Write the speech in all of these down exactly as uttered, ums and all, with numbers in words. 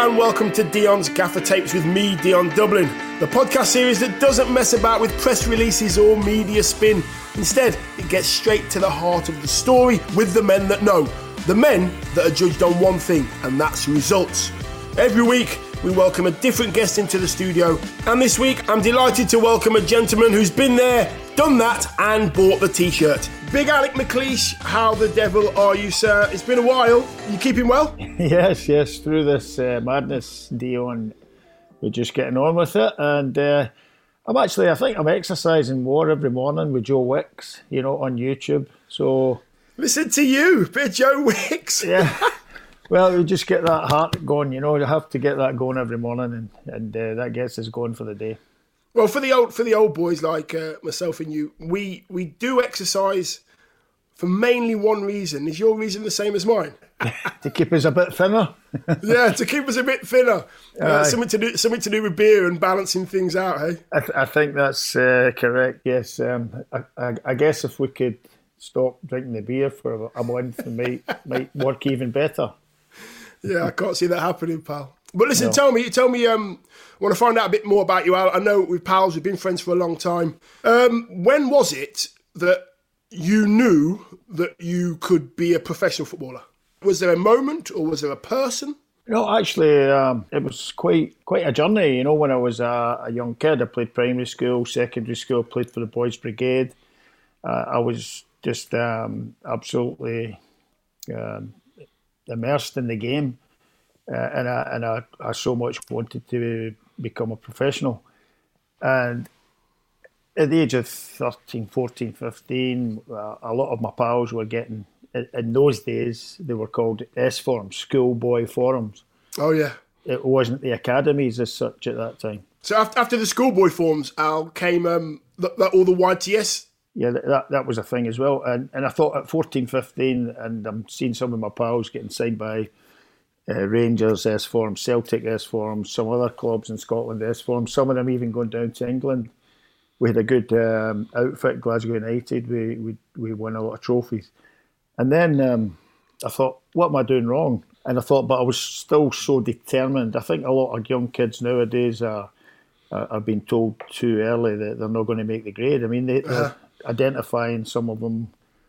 and welcome to Dion's Gaffer Tapes with me, Dion Dublin, the podcast series that doesn't mess about with press releases or media spin. Instead, it gets straight to the heart of the story with the men that know, the men that are judged on one thing, and that's results. Every week, we welcome a different guest into the studio, and this week I'm delighted to welcome a gentleman who's been there, done that, and bought the t-shirt. Big Alec McLeish, how the devil are you, sir? It's been a while. You keeping well? Yes, yes. Through this uh, madness, Dion, we're just getting on with it. And uh, I'm actually, I think I'm exercising more every morning with Joe Wicks, you know, on YouTube. So listen to you, bit of Joe Wicks. Yeah. Well, we just get that heart going, you know. You have to get that going every morning, and, and uh, that gets us going for the day. Well, for the old for the old boys like uh, myself and you, we we do exercise for mainly one reason. Is your reason the same as mine? To keep us a bit thinner. Yeah, to keep us a bit thinner. Uh, uh, something to do something to do with beer and balancing things out, hey? I, th- I think that's uh, correct. Yes, um, I, I, I guess if we could stop drinking the beer for a, a month, it might might work even better. Yeah, I can't see that happening, pal. But listen, No. tell me, tell me. Um, I want to find out a bit more about you, Al. I know we're pals. We've been friends for a long time. Um, when was it that you knew that you could be a professional footballer? Was there a moment, or was there a person? No, actually, um, it was quite quite a journey. You know, when I was a, a young kid, I played primary school, secondary school, played for the Boys Brigade. Uh, I was just um, absolutely um, immersed in the game. Uh, and I, and I, I so much wanted to become a professional. And at the age of thirteen, fourteen, fifteen, uh, a lot of my pals were getting, in, in those days, they were called S-forms, schoolboy forums. Oh, yeah. It wasn't the academies as such at that time. So after, after the schoolboy forms, Al, came um, the, the, all the Y T S? Yeah, that that was a thing as well. And, and I thought at fourteen, fifteen, and I'm seeing some of my pals getting signed by Uh, Rangers S-forms, Celtic S-forms, some other clubs in Scotland S-forms, some of them even going down to England. We had a good um, outfit, Glasgow United. We, we we won a lot of trophies. And then um, I thought, what am I doing wrong? And I thought, but I was still so determined. I think a lot of young kids nowadays are, are, are being told too early that they're not going to make the grade. I mean, they, they're uh-huh. identifying some of them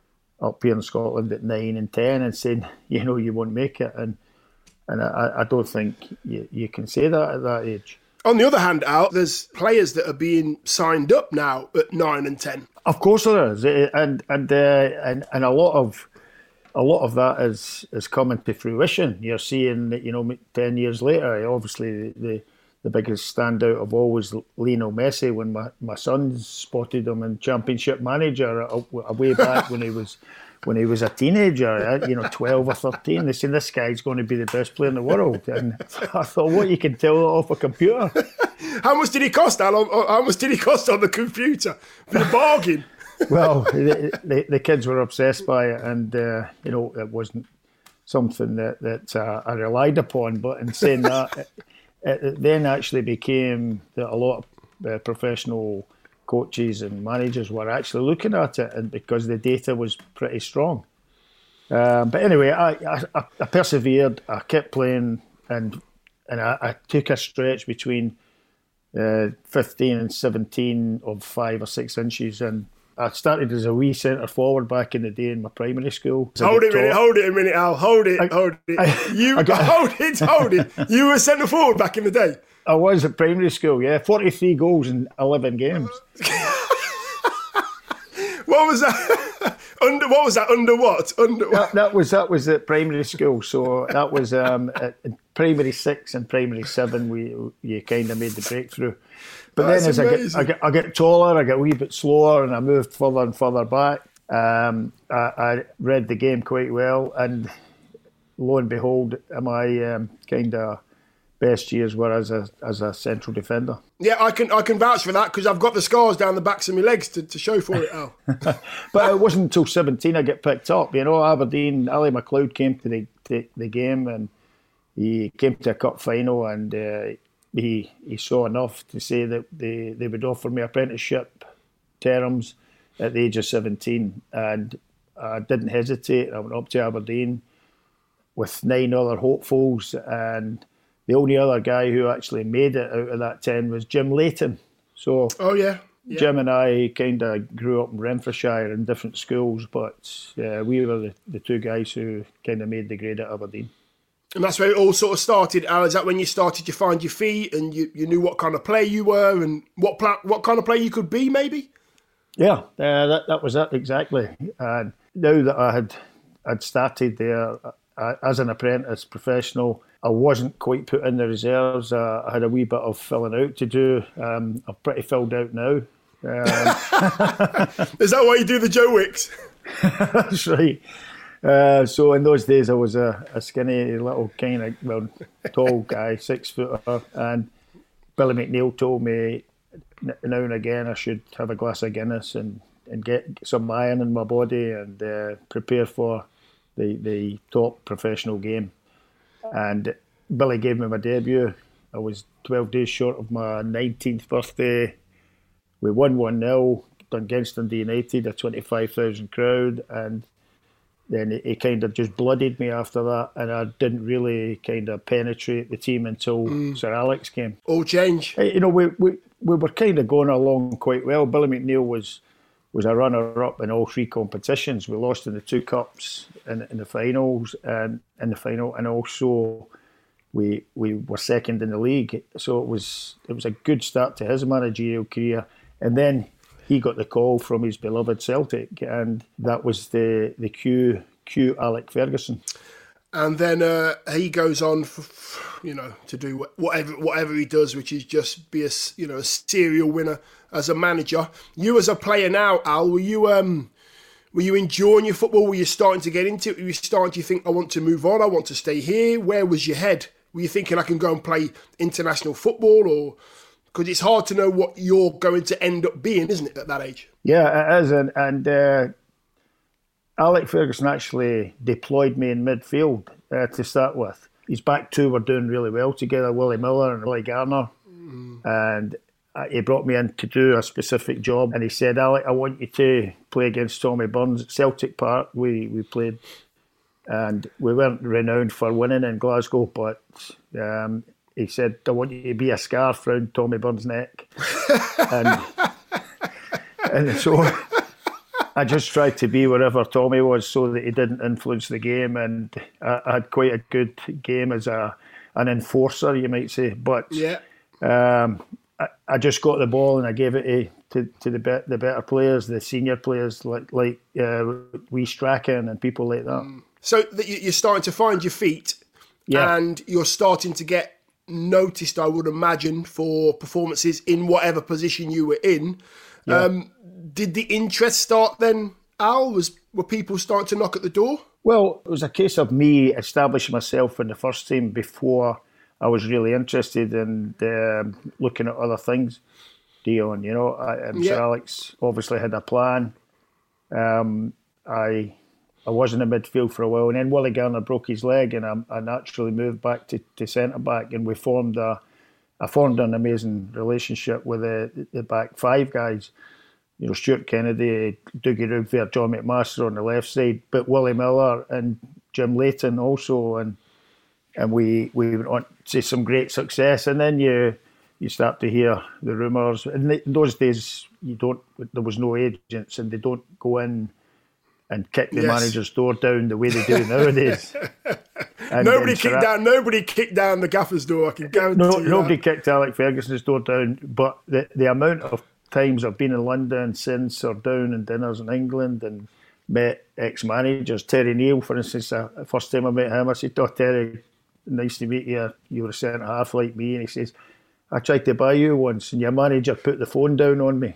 up here in Scotland at nine and ten and saying, you know, you won't make it. And And I, I don't think you, you can say that at that age. On the other hand, Al, there's players that are being signed up now at nine and ten. Of course there is, and and uh, and and a lot of a lot of that is is coming to fruition. You're seeing that, you know, ten years later. Obviously, the the biggest standout of all was Lionel Messi. When my, my sons spotted him in Championship Manager a, a way back when he was. When he was a teenager, you know, twelve or thirteen, they said, this guy's going to be the best player in the world. And I thought, what, you can tell that off a computer? How much did he cost, Alan? How much did he cost on the computer? For the bargain? Well, the, the, the kids were obsessed by it, and, uh, you know, it wasn't something that, that uh, I relied upon. But in saying that, it, it then actually became that a lot of uh, professional coaches and managers were actually looking at it, and because the data was pretty strong. Um, but anyway, I, I, I persevered. I kept playing, and and I, I took a stretch between uh, fifteen and seventeen of five or six inches, and I started as a wee centre forward back in the day in my primary school. Hold it a minute, hold it a minute, Al. Hold it, I, hold it. I, you I got, hold it, hold it. You were centre forward back in the day. I was at primary school, yeah. forty-three goals in eleven games. What was that? Under what was that? Under what? Under what? That, that was that was at primary school. So that was um, at primary six and primary seven. We you kind of made the breakthrough. But That's then as I get, I get I get taller, I get a wee bit slower, and I moved further and further back. Um, I, I read the game quite well, and lo and behold, my um, kind of best years were as a as a central defender. Yeah, I can I can vouch for that because I've got the scars down the backs of my legs to, to show for it, Al. But it wasn't until seventeen I get picked up. You know, Aberdeen, Ali McLeod came to the to the game, and he came to a cup final, and uh, he he saw enough to say that they, they would offer me apprenticeship terms at the age of seventeen, and I didn't hesitate. I went up to Aberdeen with nine other hopefuls, and the only other guy who actually made it out of that ten was Jim Leighton. So oh yeah, yeah. Jim and I kind of grew up in Renfrewshire in different schools, but uh, we were the, the two guys who kind of made the grade at Aberdeen. And that's where it all sort of started, Al. Is that when you started to find your feet and you, you knew what kind of player you were and what pla- what kind of player you could be, maybe? Yeah, uh, that that was it, exactly. And now that I had I'd started there uh, as an apprentice professional, I wasn't quite put in the reserves. Uh, I had a wee bit of filling out to do. Um, I'm pretty filled out now. Um, Is that why you do the Joe Wicks? That's right. Uh, so in those days I was a, a skinny little kind of well tall guy, six footer, and Billy McNeil told me now and again I should have a glass of Guinness and, and get some iron in my body and uh, prepare for the the top professional game. And Billy gave me my debut. I was twelve days short of my nineteenth birthday. We won one nil against Dundee United, a twenty-five thousand crowd, and then he kind of just blooded me after that, and I didn't really kind of penetrate the team until mm. Sir Alex came. All change. You know, we, we, we were kind of going along quite well. Billy McNeil was was a runner-up in all three competitions. We lost in the two cups in, in the finals and in the final, and also we we were second in the league. So it was it was a good start to his managerial career, and then he got the call from his beloved Celtic, and that was the the cue cue Alec Ferguson. And then uh, he goes on, for, you know, to do whatever whatever he does, which is just be a you know a serial winner as a manager. You as a player now, Al, were you um were you enjoying your football? Were you starting to get into it? Were you starting to think, I want to move on, I want to stay here? Where was your head? Were you thinking I can go and play international football, or because it's hard to know what you're going to end up being, isn't it, at that age? Yeah, it is, and and. Uh... Alec Ferguson actually deployed me in midfield uh, to start with. His back two were doing really well together, Willie Miller and Willie Garner. Mm. And uh, he brought me in to do a specific job. And he said, Alec, I want you to play against Tommy Burns at Celtic Park. We, we played, and we weren't renowned for winning in Glasgow, but um, he said, I want you to be a scarf round Tommy Burns' neck. and, and so... I just tried to be wherever Tommy was so that he didn't influence the game, and I, I had quite a good game as a an enforcer, you might say. But yeah. um, I, I just got the ball and I gave it to, to, to the be, the better players, the senior players like like uh, Wee Strachan and people like that. So that you're starting to find your feet, yeah. and you're starting to get noticed, I would imagine, for performances in whatever position you were in. Yeah. Um, Did the interest start then, Al? Was were people starting to knock at the door? Well, it was a case of me establishing myself in the first team before I was really interested in um, looking at other things. Dion, you know, I, um, yeah. Sir Alex obviously had a plan. Um, I I was in the midfield for a while, and then Willie Garner broke his leg, and I, I naturally moved back to, to centre back, and we formed a I formed an amazing relationship with the the back five guys. You know, Stuart Kennedy, Dougie Rougvert, John McMaster on the left side, but Willie Miller and Jim Leighton also, and and we we went on to some great success. And then you you start to hear the rumours. In those days, you don't. There was no agents, and they don't go in and kick the yes. manager's door down the way they do nowadays. And nobody kicked Sir down. Nobody kicked down the gaffer's door. I can guarantee no, you nobody that. kicked Alec Ferguson's door down. But the the amount of times I've been in London since, or down in dinners in England and met ex-managers. Terry Neal, for instance, the first time I met him, I said, oh, Terry, nice to meet you. You were a centre-half like me. And he says, I tried to buy you once and your manager put the phone down on me.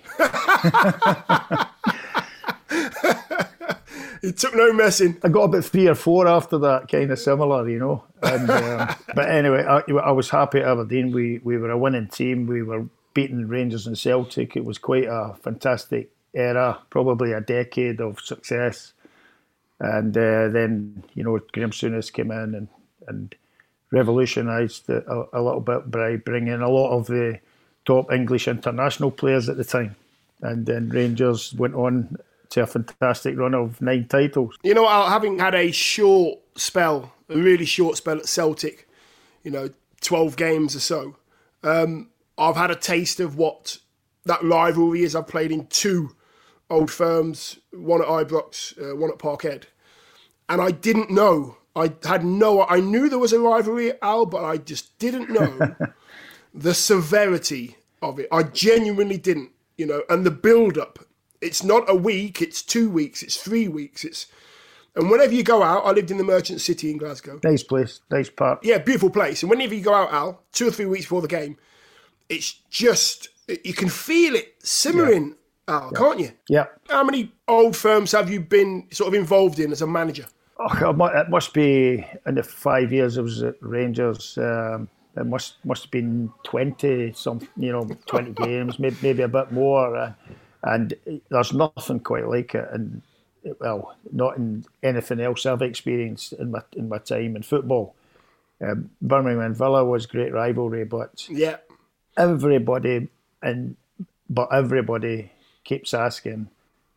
He took no messing. I got about three or four after that, kind of similar, you know. And, um, but anyway, I, I was happy at Aberdeen. We, we were a winning team. We were beating Rangers and Celtic. It was quite a fantastic era, probably a decade of success. And uh, then, you know, Graham Souness came in and, and revolutionised it a, a little bit by bringing a lot of the top English international players at the time. And then Rangers went on to a fantastic run of nine titles. You know, having had a short spell, a really short spell at Celtic, you know, twelve games or so, um, I've had a taste of what that rivalry is. I've played in two Old Firms, one at Ibrox, uh, one at Parkhead. And I didn't know. I had no... I knew there was a rivalry at Al, but I just didn't know the severity of it. I genuinely didn't, you know, and the build-up. It's not a week, it's two weeks, it's three weeks. It's And whenever you go out, I lived in the Merchant City in Glasgow. Nice place, nice park. Yeah, beautiful place. And whenever you go out, Al, two or three weeks before the game, it's just... You can feel it simmering, yeah. Al, yeah. can't you? Yeah. How many Old Firms have you been sort of involved in as a manager? Oh, it must be in the five years I was at Rangers. Um, it must must have been twenty some, you know, twenty games, maybe maybe a bit more. Uh, and there's nothing quite like it. And well, not in anything else I've experienced in my in my time in football. Um, Birmingham and Villa was great rivalry, but yeah, everybody and but everybody keeps asking,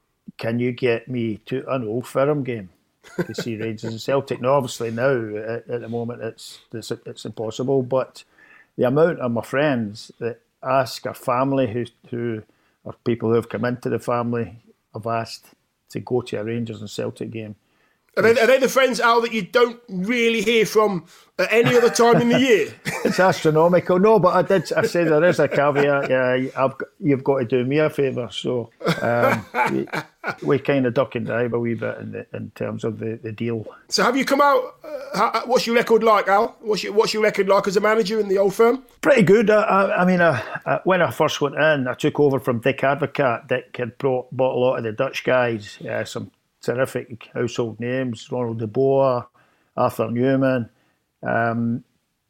can you get me to an Old Firm game to see Rangers and Celtic? Now, obviously now, at, at the moment, it's, it's it's impossible, but the amount of my friends that ask, our family, who, who are people who have come into the family, have asked to go to a Rangers and Celtic game. Are they, are they the friends, Al, that you don't really hear from at any other time in the year? It's astronomical. No, but I did. I said there is a caveat. Yeah, I've got, you've got to do me a favour. So um, we, we kind of duck and dive a wee bit in, the, in terms of the, the deal. So have you come out? Uh, what's your record like, Al? What's your What's your record like as a manager in the Old Firm? Pretty good. I, I, I mean, I, I, when I first went in, I took over from Dick Advocaat. Dick had brought bought a lot of the Dutch guys. Uh, some. Terrific household names, Ronald de Boer, Arthur Newman. Um,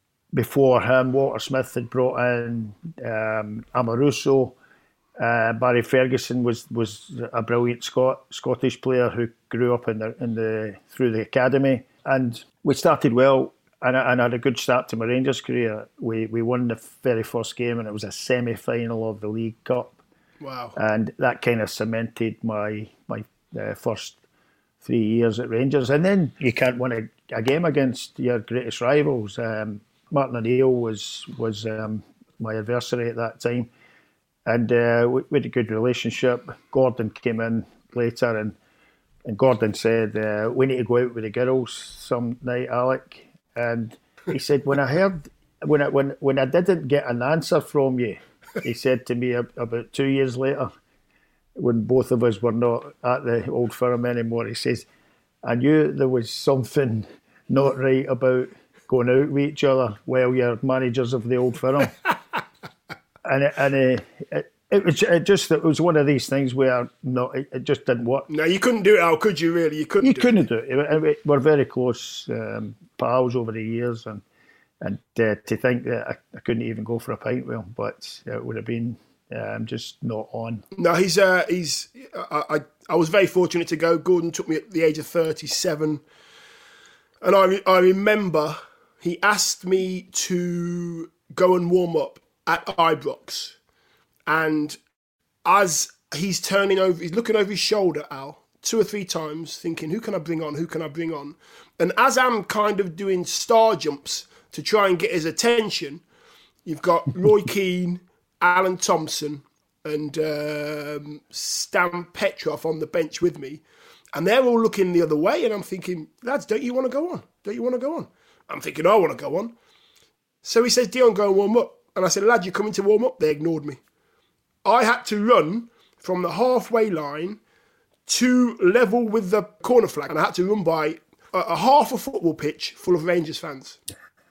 before him, Walter Smith had brought in um, Amoruso. Uh, Barry Ferguson was was a brilliant Scot, Scottish player who grew up in the in the through the academy, and we started well. And I, and I had a good start to my Rangers career. We we won the very first game, and it was a semi-final of the League Cup. Wow! And that kind of cemented my my uh, first three years at Rangers. And then you can't win a, a game against your greatest rivals. Um, Martin O'Neill was was um, my adversary at that time, and uh, we, we had a good relationship. Gordon came in later, and and Gordon said, uh, "We need to go out with the girls some night, Alec." And he said, "When I heard when I when when I didn't get an answer from you," he said to me about two years later, when both of us were not at the Old Firm anymore, he says, "I knew there was something not right about going out with each other while you're managers of the Old Firm." and it, and it, it, it was it just it was one of these things where no, it, it just didn't work. No, you couldn't do it, Al, could you? Really, you couldn't. You do couldn't it. do it. it. We're very close um, pals over the years, and and uh, to think that I, I couldn't even go for a pint with him, but it would have been. Yeah, I'm just not on. No, he's uh, he's. I, I I was very fortunate to go. Gordon took me at the age of thirty-seven, and I I remember he asked me to go and warm up at Ibrox, and as he's turning over, he's looking over his shoulder, Al, two or three times, thinking, "Who can I bring on? Who can I bring on?" And as I'm kind of doing star jumps to try and get his attention, you've got Roy Keane, Alan Thompson and um, Stan Petrov on the bench with me, and they're all looking the other way, and I'm thinking, lads, don't you want to go on? Don't you want to go on? I'm thinking, I want to go on. So he says, Dion, go and warm up. And I said, lad, you coming to warm up? They ignored me. I had to run from the halfway line to level with the corner flag, and I had to run by a, a half a football pitch full of Rangers fans.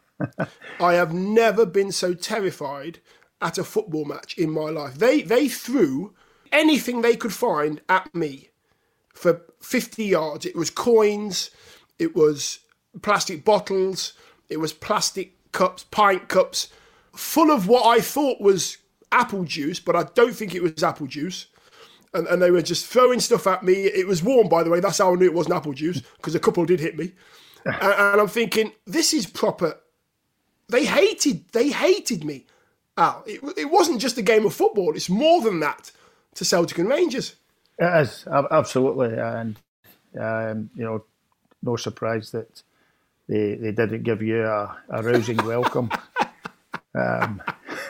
I have never been so terrified at a football match in my life. They they threw anything they could find at me for fifty yards. It was coins, it was plastic bottles, it was plastic cups, pint cups, full of what I thought was apple juice, but I don't think it was apple juice. And, and they were just throwing stuff at me. It was warm, by the way. That's how I knew it wasn't apple juice, because a couple did hit me. and, and I'm thinking, this is proper. They hated, they hated me. Al, it, it wasn't just a game of football. It's more than that to Celtic and Rangers. It is, absolutely. And, um, you know, no surprise that they they didn't give you a, a rousing welcome. Um,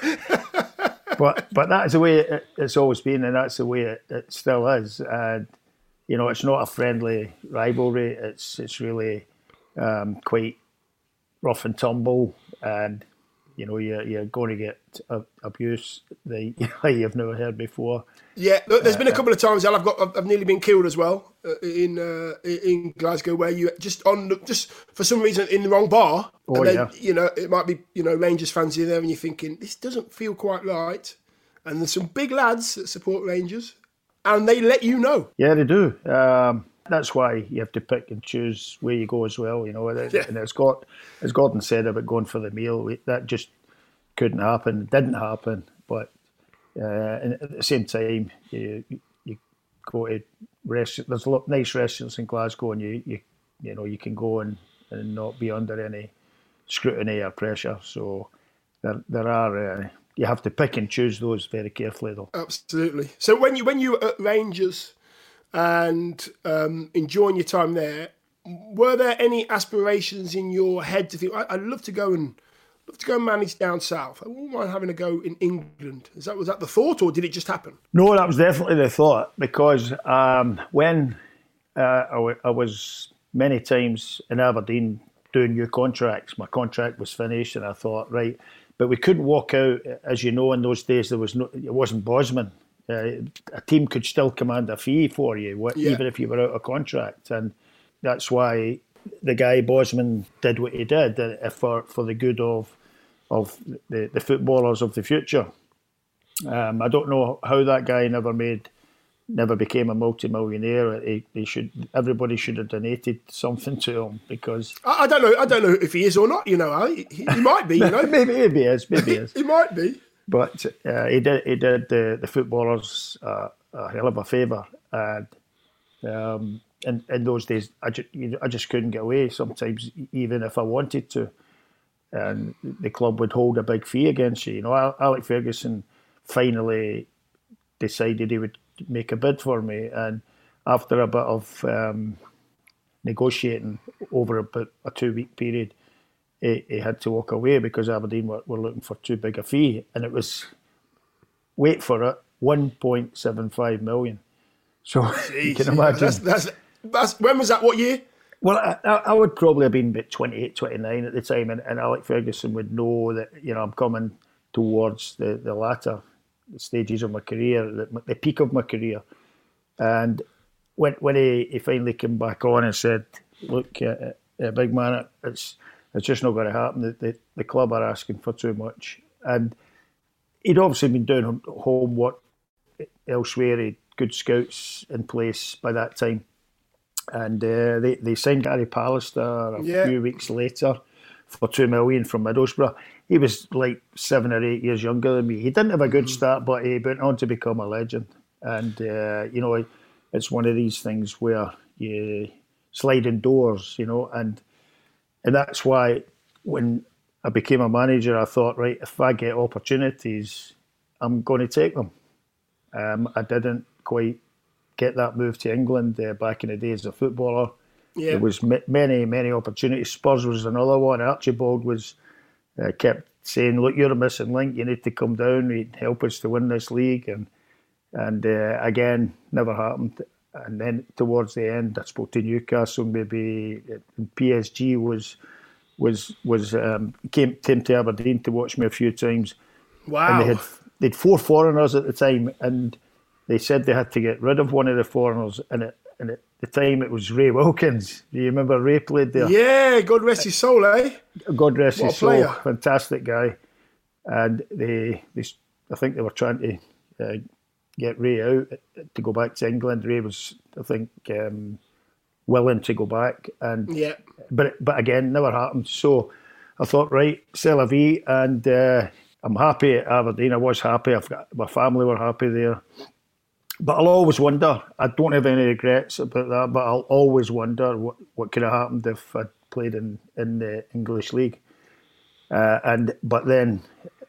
but but that's the way it, it's always been, and that's the way it, it still is. And you know, it's not a friendly rivalry. It's it's really um, quite rough and tumble, and you know, you're, you're going to get uh, abuse that you've never heard before. Yeah, look, there's been a couple of times I've got I've, I've nearly been killed as well uh, in uh, in Glasgow, where you just on just for some reason in the wrong bar, Oh, and then yeah. you know it might be you know Rangers fans in there, and you're thinking this doesn't feel quite right, and there's some big lads that support Rangers, and they let you know. Yeah, they do. Um, that's why you have to pick and choose where you go as well. You know, Yeah. and it's got as Gordon said about going for the meal. That just couldn't happen. It didn't happen, but. Uh, and at the same time, you you go to rest. There's a lot nice restaurants in Glasgow, and you you you know you can go and, and not be under any scrutiny or pressure. So there there are uh, you have to pick and choose those very carefully, though. Absolutely. So when you when you were at Rangers and um, enjoying your time there, were there any aspirations in your head to think I, I'd love to go and love to go and manage down south? I wouldn't mind having a go in England. Is that was that the thought, or did it just happen? No, that was definitely the thought, because um, when uh, I, w- I was many times in Aberdeen doing new contracts, my contract was finished, and I thought, right, but we couldn't walk out. As you know, in those days there was no, it wasn't Bosman. Uh, a team could still command a fee for you, wh- Yeah. even if you were out of contract, and that's why the guy Bosman did what he did uh, for for the good of of the, the footballers of the future. Um, I don't know how that guy never made, never became a multi-millionaire. He, he should, everybody should have donated something to him, because I, I don't know. I don't know if he is or not. You know, he, he he might be. You know, maybe maybe he is, maybe he is. he might be. But uh, he did he did the the footballers uh, a hell of a favour, and um, in in those days I just I just couldn't get away sometimes, even if I wanted to. And the club would hold a big fee against you. You know, Alec Ferguson finally decided he would make a bid for me, and after a bit of um, negotiating over about a two-week period, he, he had to walk away because Aberdeen were, were looking for too big a fee, and it was, wait for it, one point seven five million. So Jeez, you can imagine. That's, that's, that's, when was that? What year? Well, I, I would probably have been about twenty-eight, twenty-nine at the time, and, and Alec Ferguson would know that, you know, I'm coming towards the, the latter stages of my career, the, the peak of my career. And when when he, he finally came back on and said, look, uh, uh, big man, it's it's just not going to happen. The, the, the club are asking for too much. And he'd obviously been doing homework elsewhere. He had good scouts in place by that time. And uh, they, they signed Gary Pallister a Yeah. few weeks later for two million from Middlesbrough. He was like seven or eight years younger than me. He didn't have a good start, but he went on to become a legend. And uh, you know, it's one of these things where you slide in doors, you know, and and that's why when I became a manager, I thought, right, if I get opportunities, I'm going to take them. Um, I didn't quite get that move to England uh, back in the days as a footballer. Yeah. There was m- many, many opportunities. Spurs was another one. Archibald was uh, kept saying, look, you're a missing link. You need to come down. You'd help us to win this league. And and uh, again, never happened. And then towards the end, I spoke to Newcastle. Maybe P S G was was was um, came came to Aberdeen to watch me a few times. Wow. And they had they had four foreigners at the time, and they said they had to get rid of one of the foreigners, and, it, and at the time it was Ray Wilkins. Do you remember Ray played there? Yeah, God rest his soul, eh? God rest What his a soul. player. Fantastic guy. And they, they, I think they were trying to uh, get Ray out to go back to England. Ray was, I think, um, willing to go back, and Yeah. but but again, never happened. So I thought, right, c'est la vie, and uh, I'm happy at Aberdeen. I was happy. I've got, my family were happy there. But I'll always wonder, I don't have any regrets about that, but I'll always wonder what, what could have happened if I'd played in, in the English League. Uh, and But then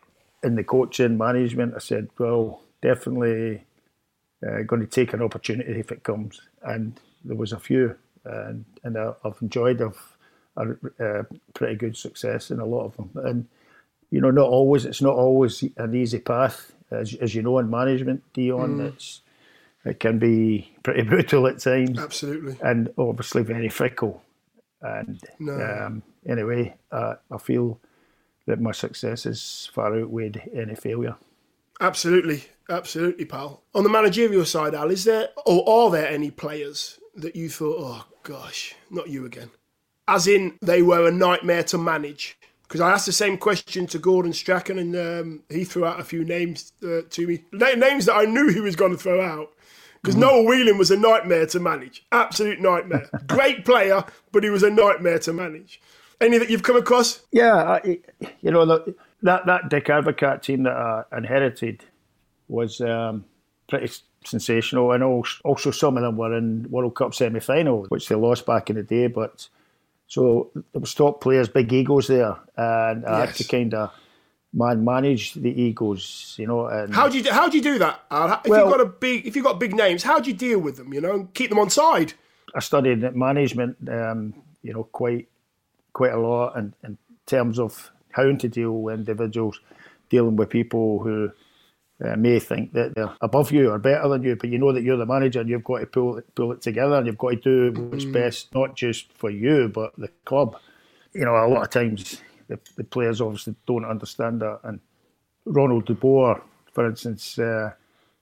in the coaching management, I said, well, definitely uh, going to take an opportunity if it comes. And there was a few, and, and I, I've enjoyed I've, a, a pretty good success in a lot of them. And you know, not always, it's not always an easy path, as, as you know, in management, Dion. Mm. It's, it can be pretty brutal at times. Absolutely. And obviously very fickle. And no. um, anyway, uh, I feel that my successes far outweighed any failure. Absolutely, absolutely, pal. On the managerial side, Al, is there or are there any players that you thought, oh gosh, not you again? As in, they were a nightmare to manage? Because I asked the same question to Gordon Strachan, and um, he threw out a few names uh, to me, names that I knew he was going to throw out. Because mm. Noel Whelan was a nightmare to manage, absolute nightmare. Great player, but he was a nightmare to manage. Any that you've come across? Yeah, I, you know, the, that, that Dick Advocaat team that I inherited was um, pretty sensational. And also some of them were in World Cup semi-final, which they lost back in the day. But so there was top players, big egos there. And I yes. had to kind of man manage the egos, you know. And how do you, how do you do that, Al? If, well, you've got a big, if you've got big names, how do you deal with them, you know, and keep them on side? I studied management, um, you know, quite... quite a lot in, in terms of how to deal with individuals, dealing with people who uh, may think that they're above you or better than you, but you know that you're the manager and you've got to pull it, pull it together, and you've got to do what's mm. best, not just for you, but the club. You know, a lot of times the, the players obviously don't understand that. And Ronald de Boer, for instance, uh,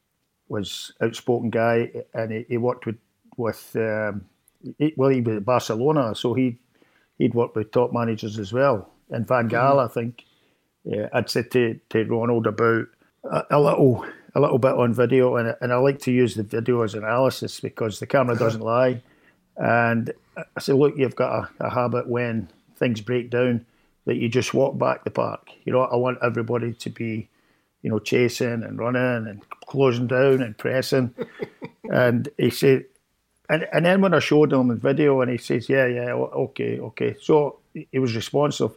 was an outspoken guy, and he, he worked with, with um, he, well, he was at Barcelona, so he He'd worked with top managers as well. And Van Gaal, I think, yeah, I'd said to, to Ronald about a, a little a little bit on video, and, and I like to use the video as analysis because the camera doesn't lie. And I said, look, you've got a, a habit when things break down that you just walk back the park. You know, I want everybody to be, you know, chasing and running and closing down and pressing. And he said... And and then when I showed him the video, and he says, yeah, yeah, okay, okay. So he was responsive.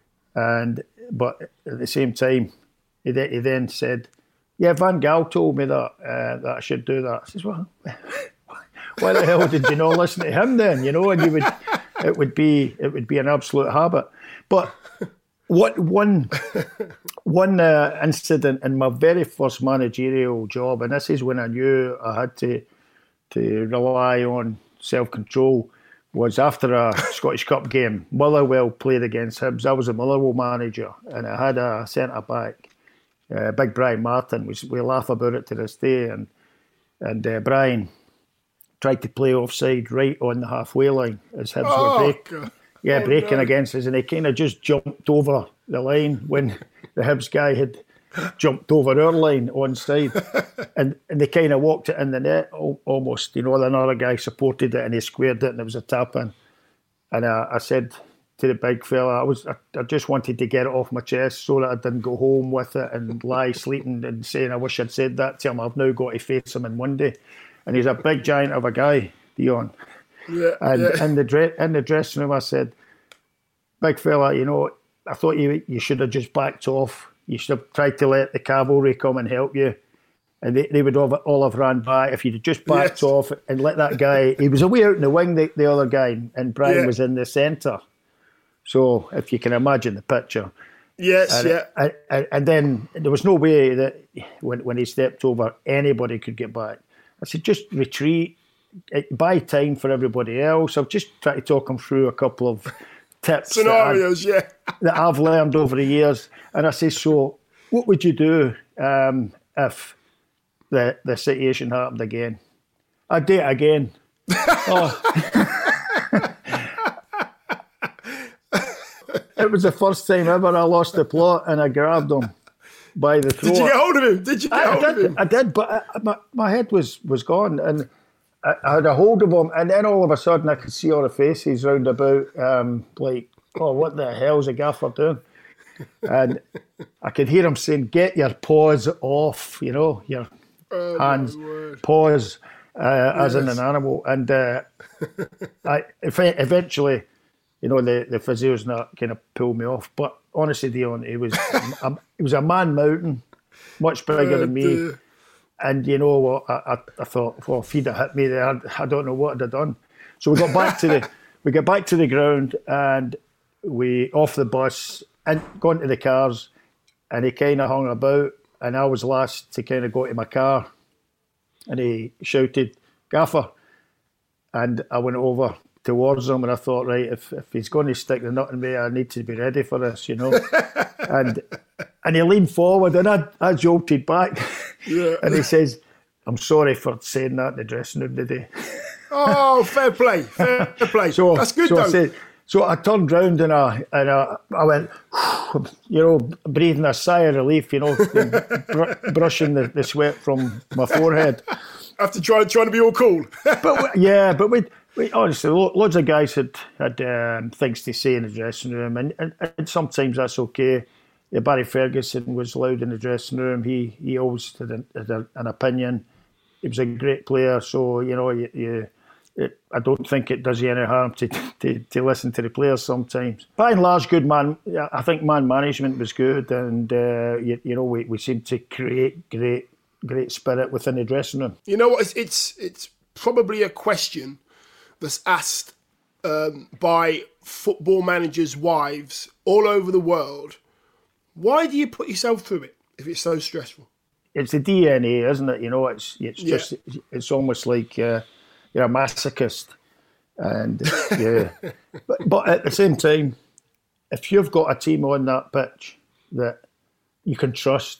And but at the same time, he, he then said, yeah, Van Gaal told me that uh, that I should do that. I says, well, why the hell did you not listen to him then? You know, and you would, it would be it would be an absolute habit. But what one one uh, incident in my very first managerial job, and this is when I knew I had to. to rely on self-control, was after a Scottish Cup game. Motherwell played against Hibs. I was a Motherwell manager, and I had a centre-back, uh, Big Brian Martin. We, we laugh about it to this day. And and uh, Brian tried to play offside right on the halfway line as Hibs oh, were break, yeah, oh, breaking no. against us, and he kind of just jumped over the line when the Hibs guy had jumped over our line onside, and, and they kind of walked it in the net almost, you know. Another guy supported it and he squared it, and it was a tap in. And I, I said to the big fella, I was I, I just wanted to get it off my chest so that I didn't go home with it and lie sleeping and saying I wish I'd said that to him. I've now got to face him on Monday. And he's a big giant of a guy, Dion. Yeah, and yeah. in the dre- in the dressing room, I said, big fella, you know, I thought you you should have just backed off. You should have tried to let the cavalry come and help you. And they, they would all, all have ran back. If you'd just backed yes. off and let that guy... He was away out in the wing, the, the other guy, and Brian yeah. was in the centre. So if you can imagine the picture. Yes, and, yeah. And, and, and then there was no way that when, when he stepped over, anybody could get back. I said, just retreat, buy time for everybody else. I've just tried to talk him through a couple of... tips scenarios, that yeah, that I've learned over the years, and I say, so what would you do um, if the the situation happened again? I'd do it again. oh. It was the first time ever I lost the plot, and I grabbed him by the throat. Did you get hold of him? Did you get I, hold I did, of him? I did, but I, my my head was was gone, and I had a hold of him, and then all of a sudden I could see all the faces round about, um, like, oh, what the hell's the gaffer doing? And I could hear him saying, get your paws off, you know, your oh, hands, paws, uh, yes. as in an animal. And uh, I eventually, you know, the, the physio's not kind of pulled me off. But honestly, Dion, it was, a, it was a man mountain, much bigger oh, than me. Dear. And you know what? I, I, I thought, well, if he'd have hit me there, I don't know what I'd have done. So we got back to the we got back to the ground, and we off the bus and gone to the cars. and he kind of hung about, and I was last to kind of go to my car, and he shouted, "Gaffer," and I went over towards him, and I thought, right, if, if he's going to stick the nut in me, I need to be ready for this, you know. and and he leaned forward, and I, I jolted back, yeah. and he says, "I'm sorry for saying that in the dressing room today." Oh, fair play, fair play. So, That's good, so though. I said, So I turned round and I and I, I went, you know, breathing a sigh of relief, you know, br- brushing the, the sweat from my forehead. After trying trying to be all cool. But we, yeah, but we, we honestly, lo- loads of guys had had um, things to say in the dressing room, and, and, and sometimes that's okay. Yeah, Barry Ferguson was loud in the dressing room. He he always had, an, had a, an opinion. He was a great player, so you know you. you It, I don't think it does you any harm to, to to listen to the players sometimes. By and large, good man. I think man management was good, and uh, you, you know we, we seemed to create great great spirit within the dressing room. You know what? It's it's, it's probably a question that's asked um, by football managers' wives all over the world. Why do you put yourself through it if it's so stressful? It's the D N A, isn't it? You know, it's it's Yeah. just it's almost like. Uh, You're a masochist, and yeah, but, but at the same time, if you've got a team on that pitch that you can trust,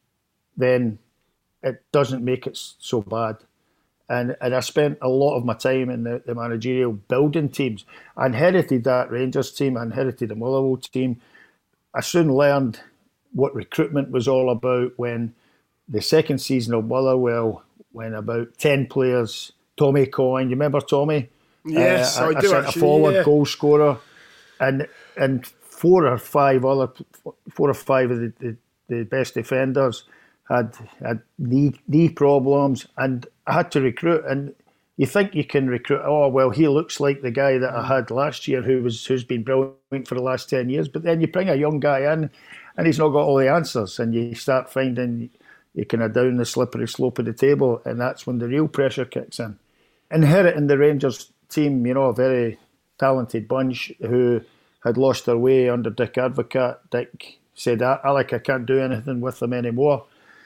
then it doesn't make it so bad. And and I spent a lot of my time in the, the managerial building teams. I inherited that Rangers team. I inherited the Motherwell team. I soon learned what recruitment was all about when the second season of Motherwell, when about ten players. Tommy Coyne, you remember Tommy? Yes, uh, I do a actually. forward yeah. goal scorer, and and four or five other, four or five of the, the, the best defenders had had knee knee problems, and I had to recruit. And you think you can recruit? Oh well, he looks like the guy that I had last year, who was who's been brilliant for the last ten years. But then you bring a young guy in, and he's not got all the answers, and you start finding you kind of down the slippery slope of the table, and that's when the real pressure kicks in. Inheriting the Rangers team, you know, a very talented bunch who had lost their way under Dick Advocaat. Dick said, "Alec, I can't do anything with them anymore."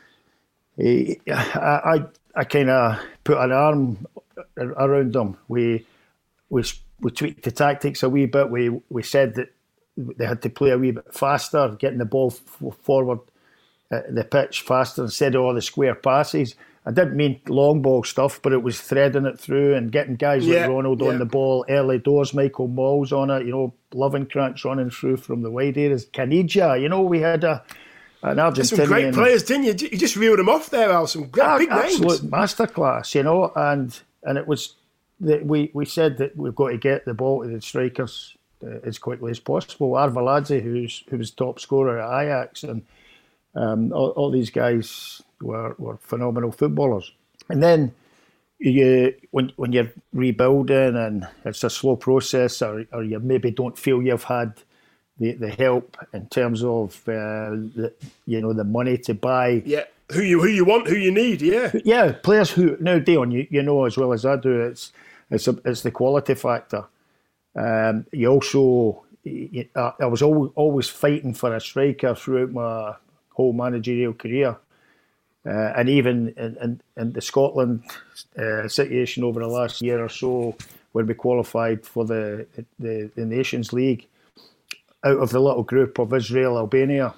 He, I, I, I kind of put an arm around them. We, we, we tweaked the tactics a wee bit. We, we said that they had to play a wee bit faster, getting the ball f- forward uh, the pitch faster instead of all the square passes. I didn't mean long ball stuff, but it was threading it through and getting guys yeah, like Ronald yeah. on the ball early doors, Michael Malls on it, you know, Lovencrantz running through from the wide areas, Caniggia, you know, we had a an Argentinian. Some great players, didn't you? You just reeled them off there, Al. Some great, big absolute names. Masterclass, you know, and and it was that we, we said that we've got to get the ball to the strikers uh, as quickly as possible. Arveladze, who's who was top scorer at Ajax, and um, all, all these guys were, were phenomenal footballers. And then you when when you're rebuilding and it's a slow process, or or you maybe don't feel you've had the, the help in terms of uh, the, you know the money to buy. Yeah, who you who you want, who you need. Yeah, yeah, players who now, Dion, you, you know as well as I do, it's it's a, it's the quality factor. Um, you also, you, I, I was always, always fighting for a striker throughout my whole managerial career. Uh, and even in, in, in the Scotland uh, situation over the last year or so, when we qualified for the, the the Nations League, out of the little group of Israel, Albania,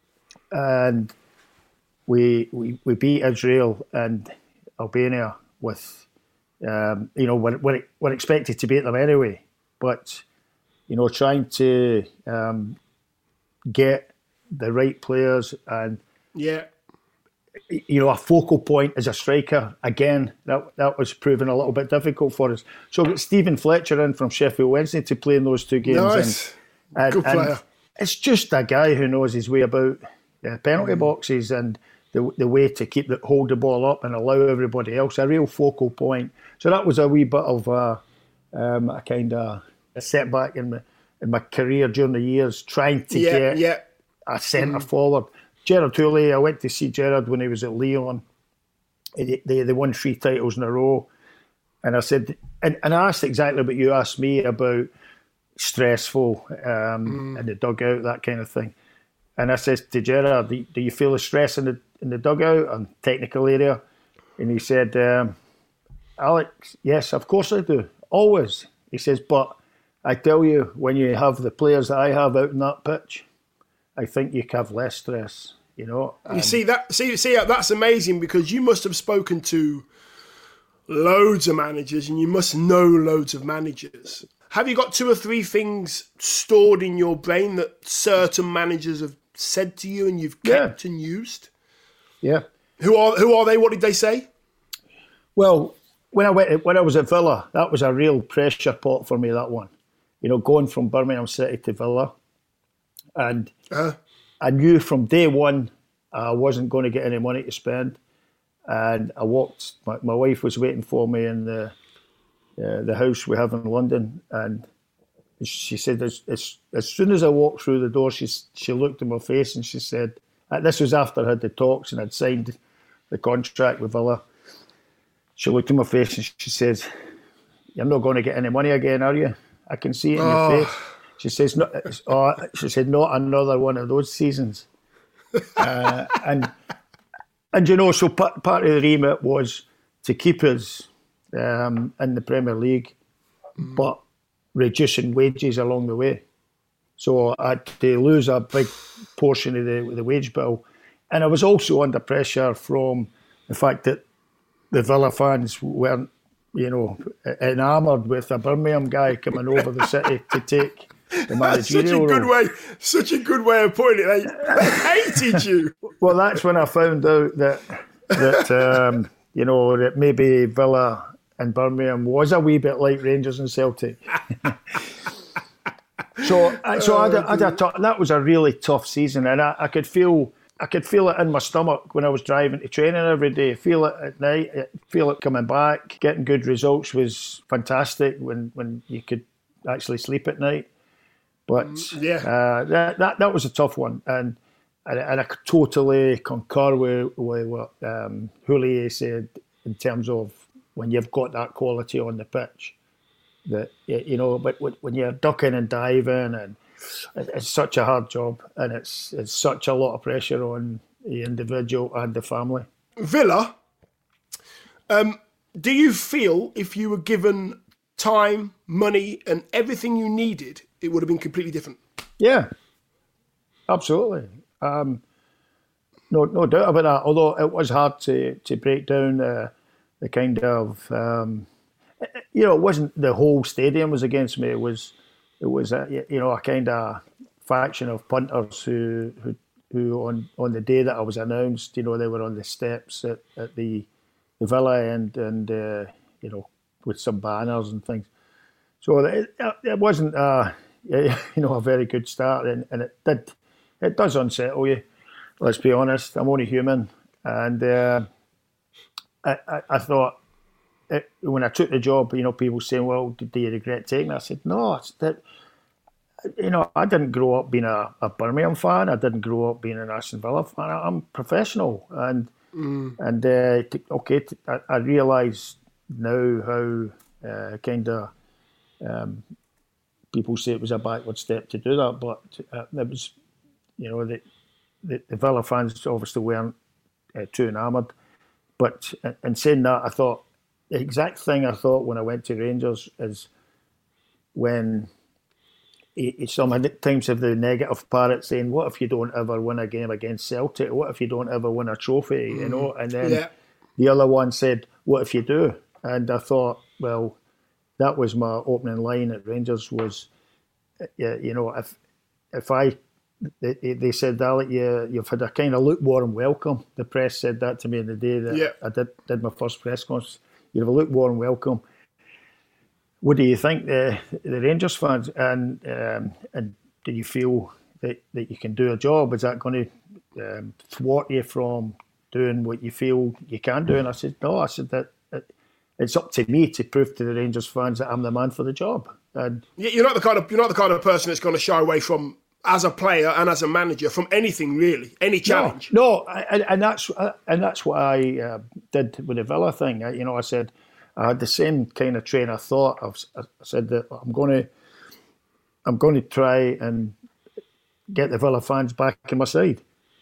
and we we, we beat Israel and Albania with, um, you know, we're, we're, we're expected to beat them anyway, but, you know, trying to um, get the right players and, yeah. you know, a focal point as a striker, again, that that was proving a little bit difficult for us. So we got Stephen Fletcher in from Sheffield Wednesday to play in those two games. Nice. And, and, Good player. and it's just a guy who knows his way about uh, penalty mm. boxes and the the way to keep the, hold the ball up and allow everybody else, a real focal point. So that was a wee bit of a, um, a kind of a setback in my, in my career during the years, trying to yeah, get yeah. a centre mm. forward. Gerard Houllier, I went to see Gerard when he was at Lyon. They, they, they won three titles in a row. And I said, and, and I asked exactly what you asked me about stressful um, mm. in the dugout, that kind of thing. And I says to Gerard, do, do you feel the stress in the in the dugout and technical area? And he said, um, Alex, yes, of course I do, always. He says, but I tell you, when you have the players that I have out on that pitch, I think you have less stress, you know. You see that? See, see, that's amazing, because you must have spoken to loads of managers, and you must know loads of managers. Have you got two or three things stored in your brain that certain managers have said to you and you've kept yeah. and used? Yeah. Who are who are they? What did they say? Well, when I went when I was at Villa, that was a real pressure pot for me. That one, you know, going from Birmingham City to Villa, and uh-huh. I knew from day one I wasn't going to get any money to spend, and I walked. My, my wife was waiting for me in the uh, the house we have in London, and she said, as, as, as soon as I walked through the door, she she looked at my face and she said, this was after I had the talks and I'd signed the contract with Villa. She looked at my face and she says, you're not going to get any money again, are you? I can see it in oh. your face. She says, no, oh, she said, not another one of those seasons. uh, and, and, you know, so part, part of the remit was to keep us um, in the Premier League, mm. but reducing wages along the way. So I had to lose a big portion of the, the wage bill. And I was also under pressure from the fact that the Villa fans weren't, you know, enamoured with a Birmingham guy coming over the city to take the managerial role. Such a good role. way, such a good way of putting it. They, they hated you. Well, that's when I found out that, that um, you know, that maybe Villa and Birmingham was a wee bit like Rangers and Celtic. so, so oh, I'd, I'd, I'd, I'd, that was a really tough season, and I, I could feel, I could feel it in my stomach when I was driving to training every day. Feel it at night, feel it coming back. Getting good results was fantastic when, when you could actually sleep at night. But yeah, uh, that, that that was a tough one, and and, and I totally concur with, with what um, Houllier said in terms of when you've got that quality on the pitch, that, you know, but when you're ducking and diving, and it's such a hard job, and it's it's such a lot of pressure on the individual and the family. Villa, um, do you feel if you were given time, money, and everything you needed, it would have been completely different? Yeah, absolutely. Um, no, no doubt about that. Although it was hard to to break down uh, the kind of, um, you know, it wasn't the whole stadium was against me. It was, it was a, you know, a kind of faction of punters who who who on, on the day that I was announced, you know, they were on the steps at, at the, the Villa end, and uh, you know, with some banners and things. So it, it wasn't a, you know, a very good start, and, and it did, it does unsettle you. Let's be honest. I'm only human, and uh, I, I, I thought it, when I took the job, you know, people saying, "Well, do you regret taking it?" I said, "No, it's that." You know, I didn't grow up being a, a Birmingham fan. I didn't grow up being an Aston Villa fan. I, I'm professional, and mm. and uh, t- okay, t- I, I realise now how uh, kind of um, people say it was a backward step to do that, but uh, it was, you know, the, the the Villa fans obviously weren't uh, too enamoured. But uh, in saying that, I thought the exact thing I thought when I went to Rangers is when. Sometimes have the negative parrot saying, "What if you don't ever win a game against Celtic? What if you don't ever win a trophy?" You know, and then yeah. the other one said, "What if you do?" And I thought, well, that was my opening line at Rangers was, you know, if if I, they, they said, "Alec, you, you've had a kind of lukewarm welcome." The press said that to me in the day that yeah. I did did my first press conference. You have a lukewarm welcome. What do you think, the the Rangers fans, and um, and do you feel that, that you can do a job? Is that going to um, thwart you from doing what you feel you can do? And I said, no. I said that it, it's up to me to prove to the Rangers fans that I'm the man for the job. And you're not the kind of you're not the kind of person that's going to shy away from, as a player and as a manager, from anything really, any challenge. No, no and, and that's and that's what I uh, did with the Villa thing. I, you know, I said. I had the same kind of train of thought. I said that I'm going to, I'm going to try and get the Villa fans back on my side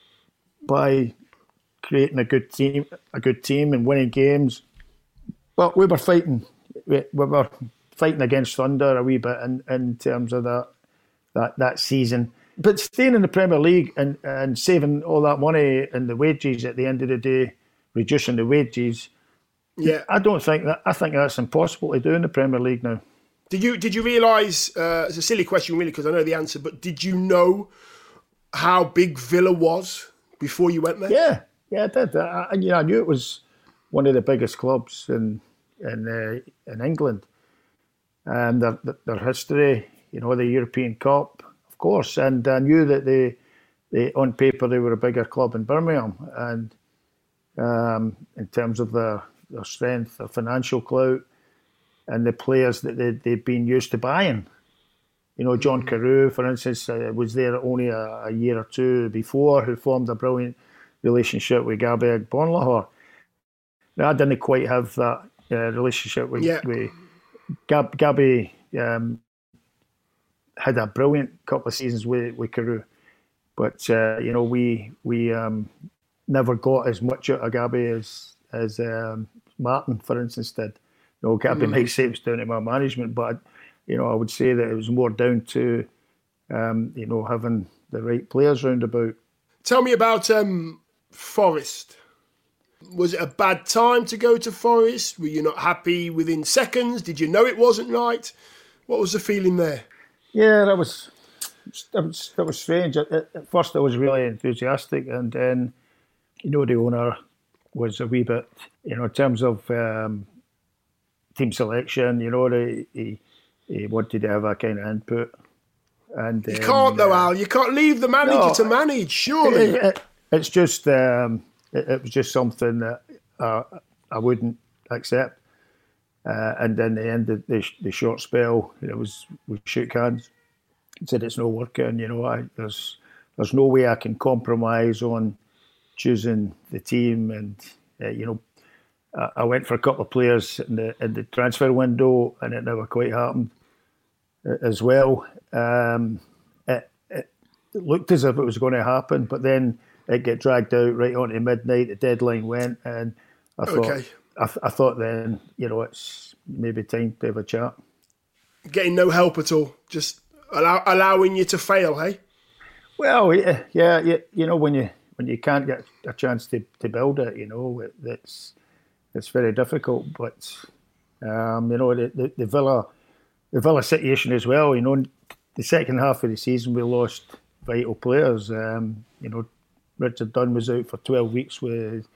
by creating a good team, a good team, and winning games. Well, we were fighting, we, we were fighting against Thunder a wee bit in, in terms of that that that season. But staying in the Premier League and, and saving all that money and the wages at the end of the day, reducing the wages. Yeah, I don't think that. I think that's impossible to do in the Premier League now. Did you did you realise? Uh, it's a silly question, really, because I know the answer. But did you know how big Villa was before you went there? Yeah, yeah, I did. I, I, you know, I knew it was one of the biggest clubs in in uh, in England, and their their history. You know, the European Cup, of course, and I knew that they, they on paper they were a bigger club in Birmingham, and um, in terms of their their strength, their financial clout, and the players that they, they've been used to buying. You know, John Carew, for instance, uh, was there only a, a year or two before, who formed a brilliant relationship with Gabby Agbonlahor. Now, I didn't quite have that uh, relationship with, yeah. with Gab, Gabby. Um, had a brilliant couple of seasons with, with Carew, but uh, you know, we we um, never got as much out of Gabby as as um, Martin, for instance, did. You know, Gabby mm. might say it was down to my management, but you know, I would say that it was more down to um, you know, having the right players round about. Tell me about um, Forest. Was it a bad time to go to Forest? Were you not happy within seconds? Did you know it wasn't right? What was the feeling there? Yeah, that was that was that was strange. At, at first, I was really enthusiastic, and then, you know, the owner was a wee bit, you know, in terms of um, team selection. You know, he, he he wanted to have a kind of input. And you um, can't though, uh, Al. You can't leave the manager no, to manage. Surely, it, it, it's just um, it, it was just something that uh, I wouldn't accept. Uh, and then the end of the, the short spell, it was we shook hands, said it's not working. You know, I, there's there's no way I can compromise on choosing the team, and uh, you know, I, I went for a couple of players in the in the transfer window, and it never quite happened uh, as well. Um, it, it looked as if it was going to happen, but then it got dragged out right on to midnight. The deadline went, and I thought. Okay. I, th- I thought then, you know, it's maybe time to have a chat. Getting no help at all, just allow, allowing you to fail, hey? Well, yeah, yeah, yeah, you know, when you when you can't get a chance to, to build it, you know, it, it's it's very difficult. But um, you know, the, the, the Villa the Villa situation as well. You know, the second half of the season we lost vital players. Um, you know, Richard Dunn was out for twelve weeks with.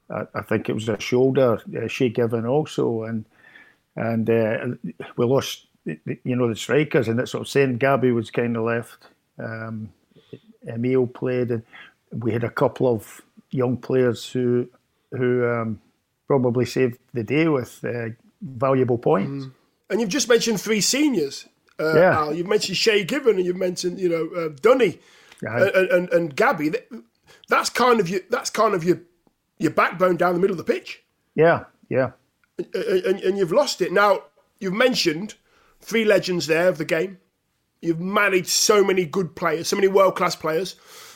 I think it was a shoulder, uh, Shay Given also, and and uh, we lost, you know, the strikers, and that's what I'm saying. Gabby was kind of left. Um, Emile played, and we had a couple of young players who who um, probably saved the day with uh, valuable points. Mm. And you've just mentioned three seniors. Uh, yeah, Al. You've mentioned Shay Given, and you've mentioned, you know, uh, Dunny, yeah. and, and and Gabby. That's kind of your. That's kind of your. Your backbone down the middle of the pitch. Yeah, yeah. And, and, and you've lost it. Now, you've mentioned three legends there of the game. You've managed so many good players, so many world-class players.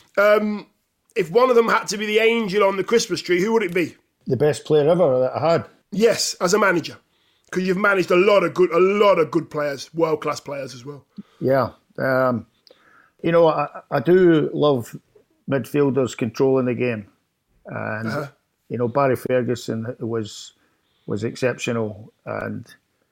Um, if one of them had to be the angel on the Christmas tree, who would it be? The best player ever that I had. Yes, as a manager. Because you've managed a lot of good a lot of good players, world-class players as well. Yeah. Um, you know, I, I do love midfielders controlling the game. And uh-huh. you know, Barry Ferguson was was exceptional, and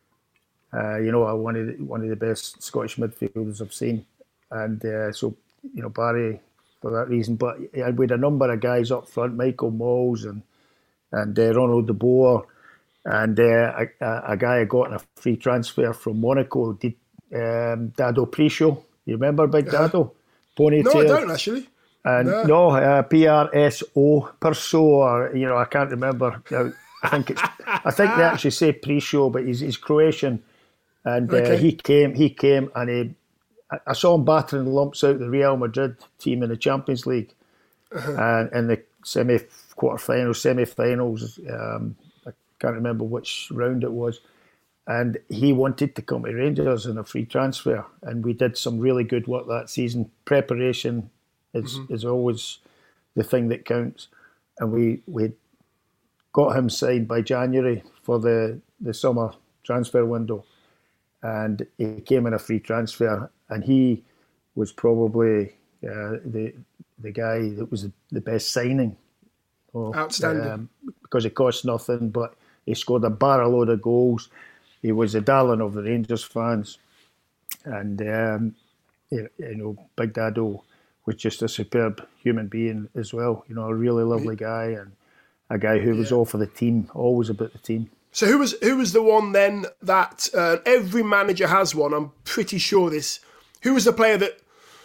uh, you know, one of the, one of the best Scottish midfielders I've seen, and uh, so you know, Barry for that reason. But yeah, we had a number of guys up front, Michael Mols and and uh, Ronald de Boer, and uh, a, a guy I got on a free transfer from Monaco, did um, Dado Priso. You remember Big uh-huh. Dado? Ponytail. No, I don't actually. And no, no uh, P R S O, Perso, or you know, I can't remember. I think it's, I think they actually say Priso, but he's, he's Croatian, and okay. uh, he came, he came, and he, I saw him battering lumps out the Real Madrid team in the Champions League, uh-huh. and in the semi quarterfinals, semi-finals. Um, I can't remember which round it was, and he wanted to come to Rangers in a free transfer, and we did some really good work that season. Preparation is mm-hmm. is always the thing that counts, and we we got him signed by January for the, the summer transfer window, and he came in a free transfer, and he was probably uh, the the guy that was the best signing. Oh, Outstanding. Um, because it cost nothing, but he scored a barrel load of goals. He was the darling of the Rangers fans. And, um, you, you know, Big Dado was just a superb human being as well. You know, a really lovely guy, and a guy who was yeah. all for the team, always about the team. So who was who was the one then that uh, every manager has one, I'm pretty sure this. Who was the player that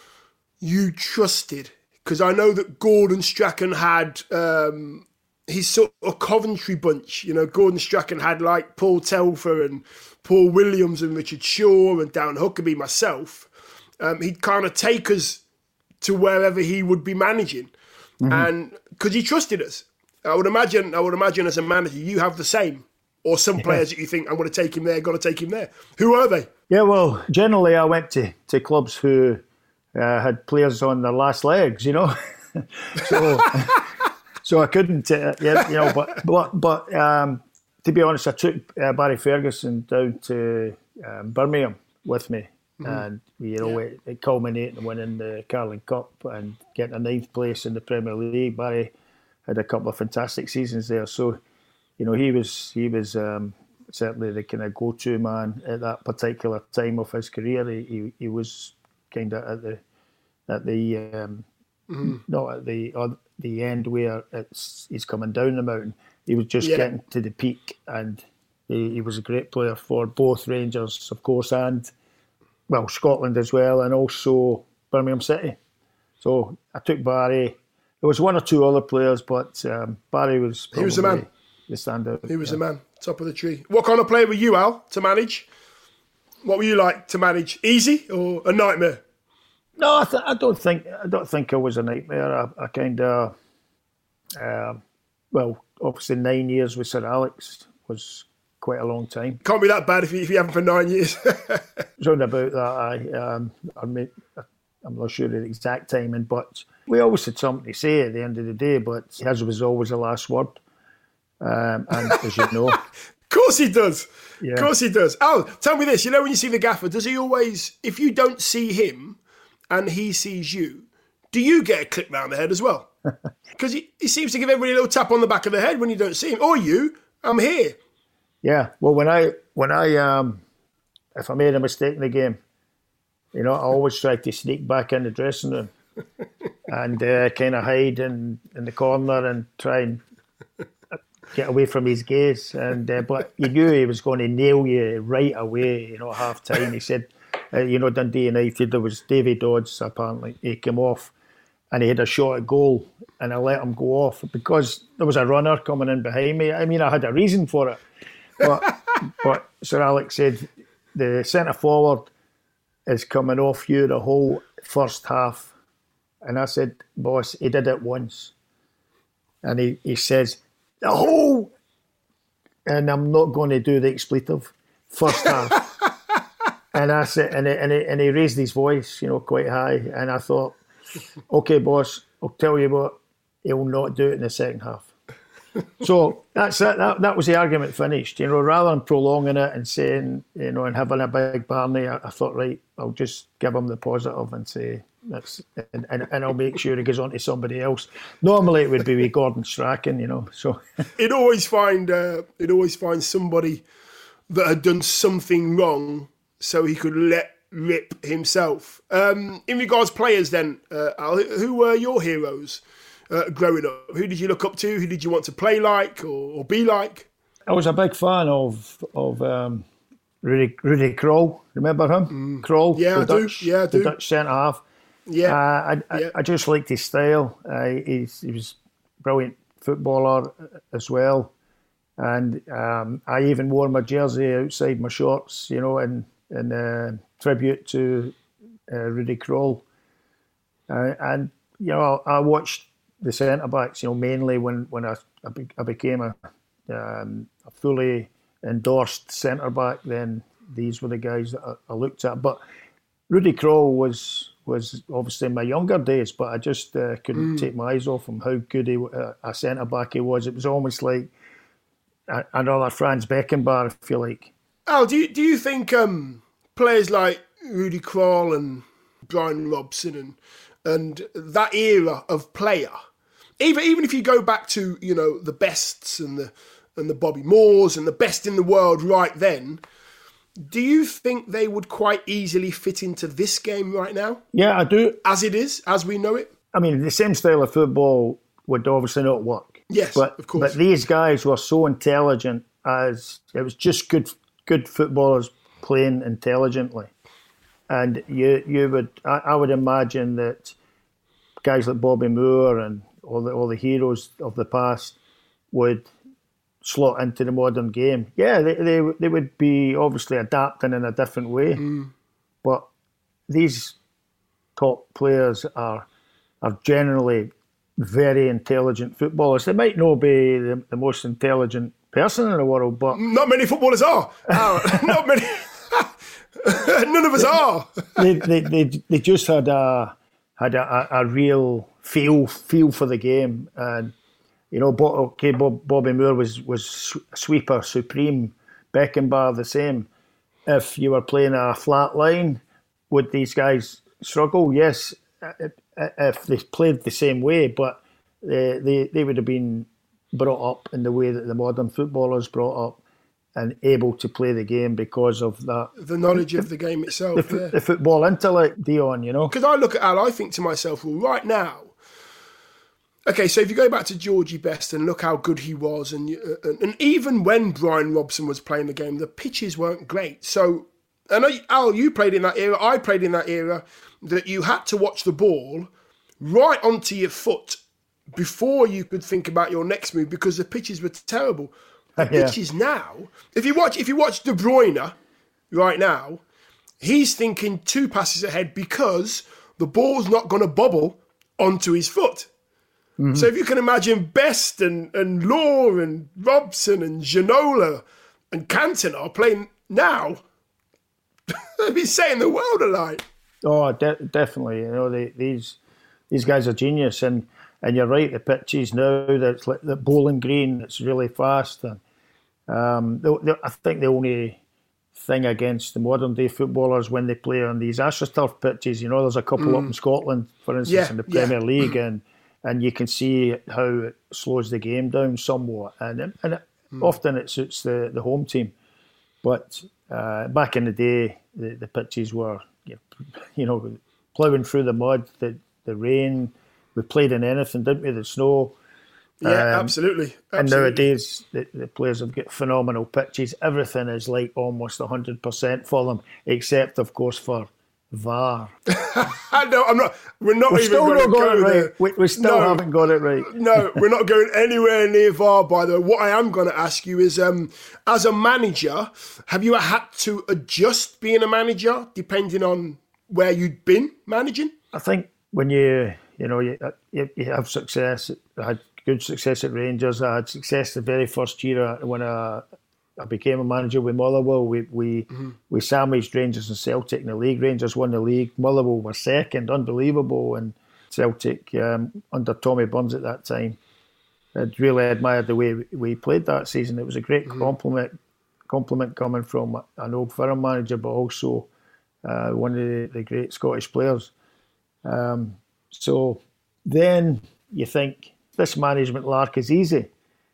you trusted? Because I know that Gordon Strachan had um, his sort of Coventry bunch. You know, Gordon Strachan had like Paul Telfer and Paul Williams and Richard Shaw and Darren Huckabee, myself. Um, he'd kind of take us to wherever he would be managing, mm-hmm. and because he trusted us. I would imagine. I would imagine as a manager, you have the same, or some yeah. players that you think I'm going to take him there, got to take him there. Who are they? Yeah, well, generally I went to, to clubs who. Uh, had players on their last legs, you know, so so I couldn't, uh, yeah, you know. But but but um, to be honest, I took uh, Barry Ferguson down to um, Birmingham with me, mm-hmm. and you know, yeah. it, it culminated in winning the Carling Cup and getting a ninth place in the Premier League. Barry had a couple of fantastic seasons there, so you know, he was he was um, certainly the kind of go-to man at that particular time of his career. He he, he was kind of at the at the um, mm-hmm. not at the uh, the end where it's he's coming down the mountain. He was just yeah. getting to the peak, and he, he was a great player for both Rangers, of course, and well Scotland as well, and also Birmingham City. So I took Barry. There was one or two other players, but um, Barry was he was the man, the standout. He was yeah. the man, top of the tree. What kind of player were you, Al, to manage? What were you like to manage? Easy or a nightmare? No, I, th- I don't think I don't think I was a nightmare. I, I kind of, uh, well, obviously nine years with Sir Alex was quite a long time. Can't be that bad if you, if you haven't for nine years. Round about that, I, um, I mean, I'm not sure of the exact timing, but we always had something to say at the end of the day. But his was always the last word, um, and as you know. Of course he does. Yeah. Of course he does. Al, tell me this. You know, when you see the gaffer, does he always, if you don't see him and he sees you, do you get a clip round the head as well? Because he, he seems to give everybody a little tap on the back of the head when you don't see him. Or you, I'm here. Yeah. Well, when I, when I, um, if I made a mistake in the game, you know, I always tried to sneak back in the dressing room and uh, kind of hide in, in the corner and try and get away from his gaze. And uh, but you knew he was going to nail you right away, you know, at half time. He said, uh, you know, Dundee United, there was Davy Dodds, apparently. He came off and he had a shot at goal and I let him go off because there was a runner coming in behind me. I mean, I had a reason for it. But, but Sir Alex said, the centre forward is coming off you the whole first half. And I said, boss, he did it once. And he, he says, the whole, and I'm not going to do the expletive, first half. And I said, and he, and, he, and he raised his voice, you know, quite high. And I thought, okay, boss, I'll tell you what, he'll not do it in the second half. So that's it. That, that was the argument finished. You know, rather than prolonging it and saying, you know, and having a big Barney, I, I thought, right, I'll just give him the positive and say, that's, and, and, and I'll make sure he goes on to somebody else. Normally it would be with Gordon Strachan, you know. So it'd always find, uh, it'd always find somebody that had done something wrong so he could let rip himself. Um, in regards to players then, uh, Al, who were your heroes uh, growing up? Who did you look up to? Who did you want to play like or, or be like? I was a big fan of of um, Rudy, Rudy Krol. Remember him? Mm. Krol? Yeah, I Dutch, do. Yeah, I do. The Dutch centre-half. Yeah. Uh, I, yeah. I, I just liked his style. Uh, he's, he was a brilliant footballer as well. And um, I even wore my jersey outside my shorts, you know, in, in uh, tribute to uh, Rudy Krol. Uh, and, you know, I, I watched the centre-backs, you know, mainly when, when I, I, be, I became a, um, a fully endorsed centre back, then these were the guys that I, I looked at. But Rudy Krol was was obviously in my younger days, but I just uh, couldn't mm. take my eyes off him. How good he, uh, a centre back he was. It was almost like a, another Franz Beckenbauer, I feel like. Al, do you do you think um, players like Rudy Krol and Brian Robson and and that era of player, even even if you go back to, you know, the Bests and the and the Bobby Moores and the best in the world right then, do you think they would quite easily fit into this game right now? Yeah, I do. As it is, as we know it? I mean, the same style of football would obviously not work. Yes, but, of course. But these guys were so intelligent, as it was just good good footballers playing intelligently. And you you would, I, I would imagine that guys like Bobby Moore and all the all the heroes of the past would slot into the modern game. Yeah, they they, they would be obviously adapting in a different way, mm. but these top players are are generally very intelligent footballers. They might not be the, the most intelligent person in the world, but not many footballers are. uh, not many. None of us are. they, they they they just had a had a, a real feel feel for the game. And you know, okay, Bob, Bobby Moore was was sweeper supreme. Beckenbauer the same. If you were playing a flat line, would these guys struggle? Yes, if they played the same way, but they they, they would have been brought up in the way that the modern footballers brought up, and able to play the game because of that. The knowledge the, of the game itself. The, yeah. the football intellect, Dion, you know. Because I look at Al, I think to myself, well, right now, okay, so if you go back to Georgie Best and look how good he was, and, and and even when Brian Robson was playing the game, the pitches weren't great. So, I know, Al, you played in that era, I played in that era, that you had to watch the ball right onto your foot before you could think about your next move because the pitches were terrible. The yeah. pitches now, if you watch if you watch De Bruyne right now, he's thinking two passes ahead because the ball's not going to bobble onto his foot. Mm-hmm. So if you can imagine Best and, and Law and Robson and Ginola and Cantona playing now, they'd be setting the world alight. Oh, de- definitely. You know, they, these these guys are genius, and, and you're right. The pitches now, that's like the Bowling Green. It's really fast, and um, the, the, I think the only thing against the modern day footballers when they play on these AstroTurf pitches, you know, there's a couple mm. up in Scotland, for instance, yeah, in the Premier yeah. League, and and you can see how it slows the game down somewhat, and and it, mm. often it suits the, the home team. But uh, back in the day, the, the pitches were, you know, ploughing through the mud, the the rain. We played in anything, didn't we? The snow. Yeah, um, absolutely. absolutely. And nowadays, the, the players have got phenomenal pitches. Everything is like almost one hundred percent for them, except, of course, for V A R. No, I'm not. We're not We've even still going not to got go it right. there. We, we still no, haven't got it right. No, we're not going anywhere near V A R, by the way. What I am going to ask you is, um, as a manager, have you had to adjust being a manager depending on where you'd been managing? I think when you, you know, you, you, you have success, I had good success at Rangers. I had success the very first year when I, I became a manager with Motherwell. We we mm-hmm. we sandwiched Rangers and Celtic in the league. Rangers won the league. Motherwell were second, unbelievable. And Celtic, um, under Tommy Burns at that time, I'd really admired the way we played that season. It was a great mm-hmm. compliment, compliment coming from an Old Firm manager, but also uh, one of the, the great Scottish players. Um, so then you think, this management lark is easy.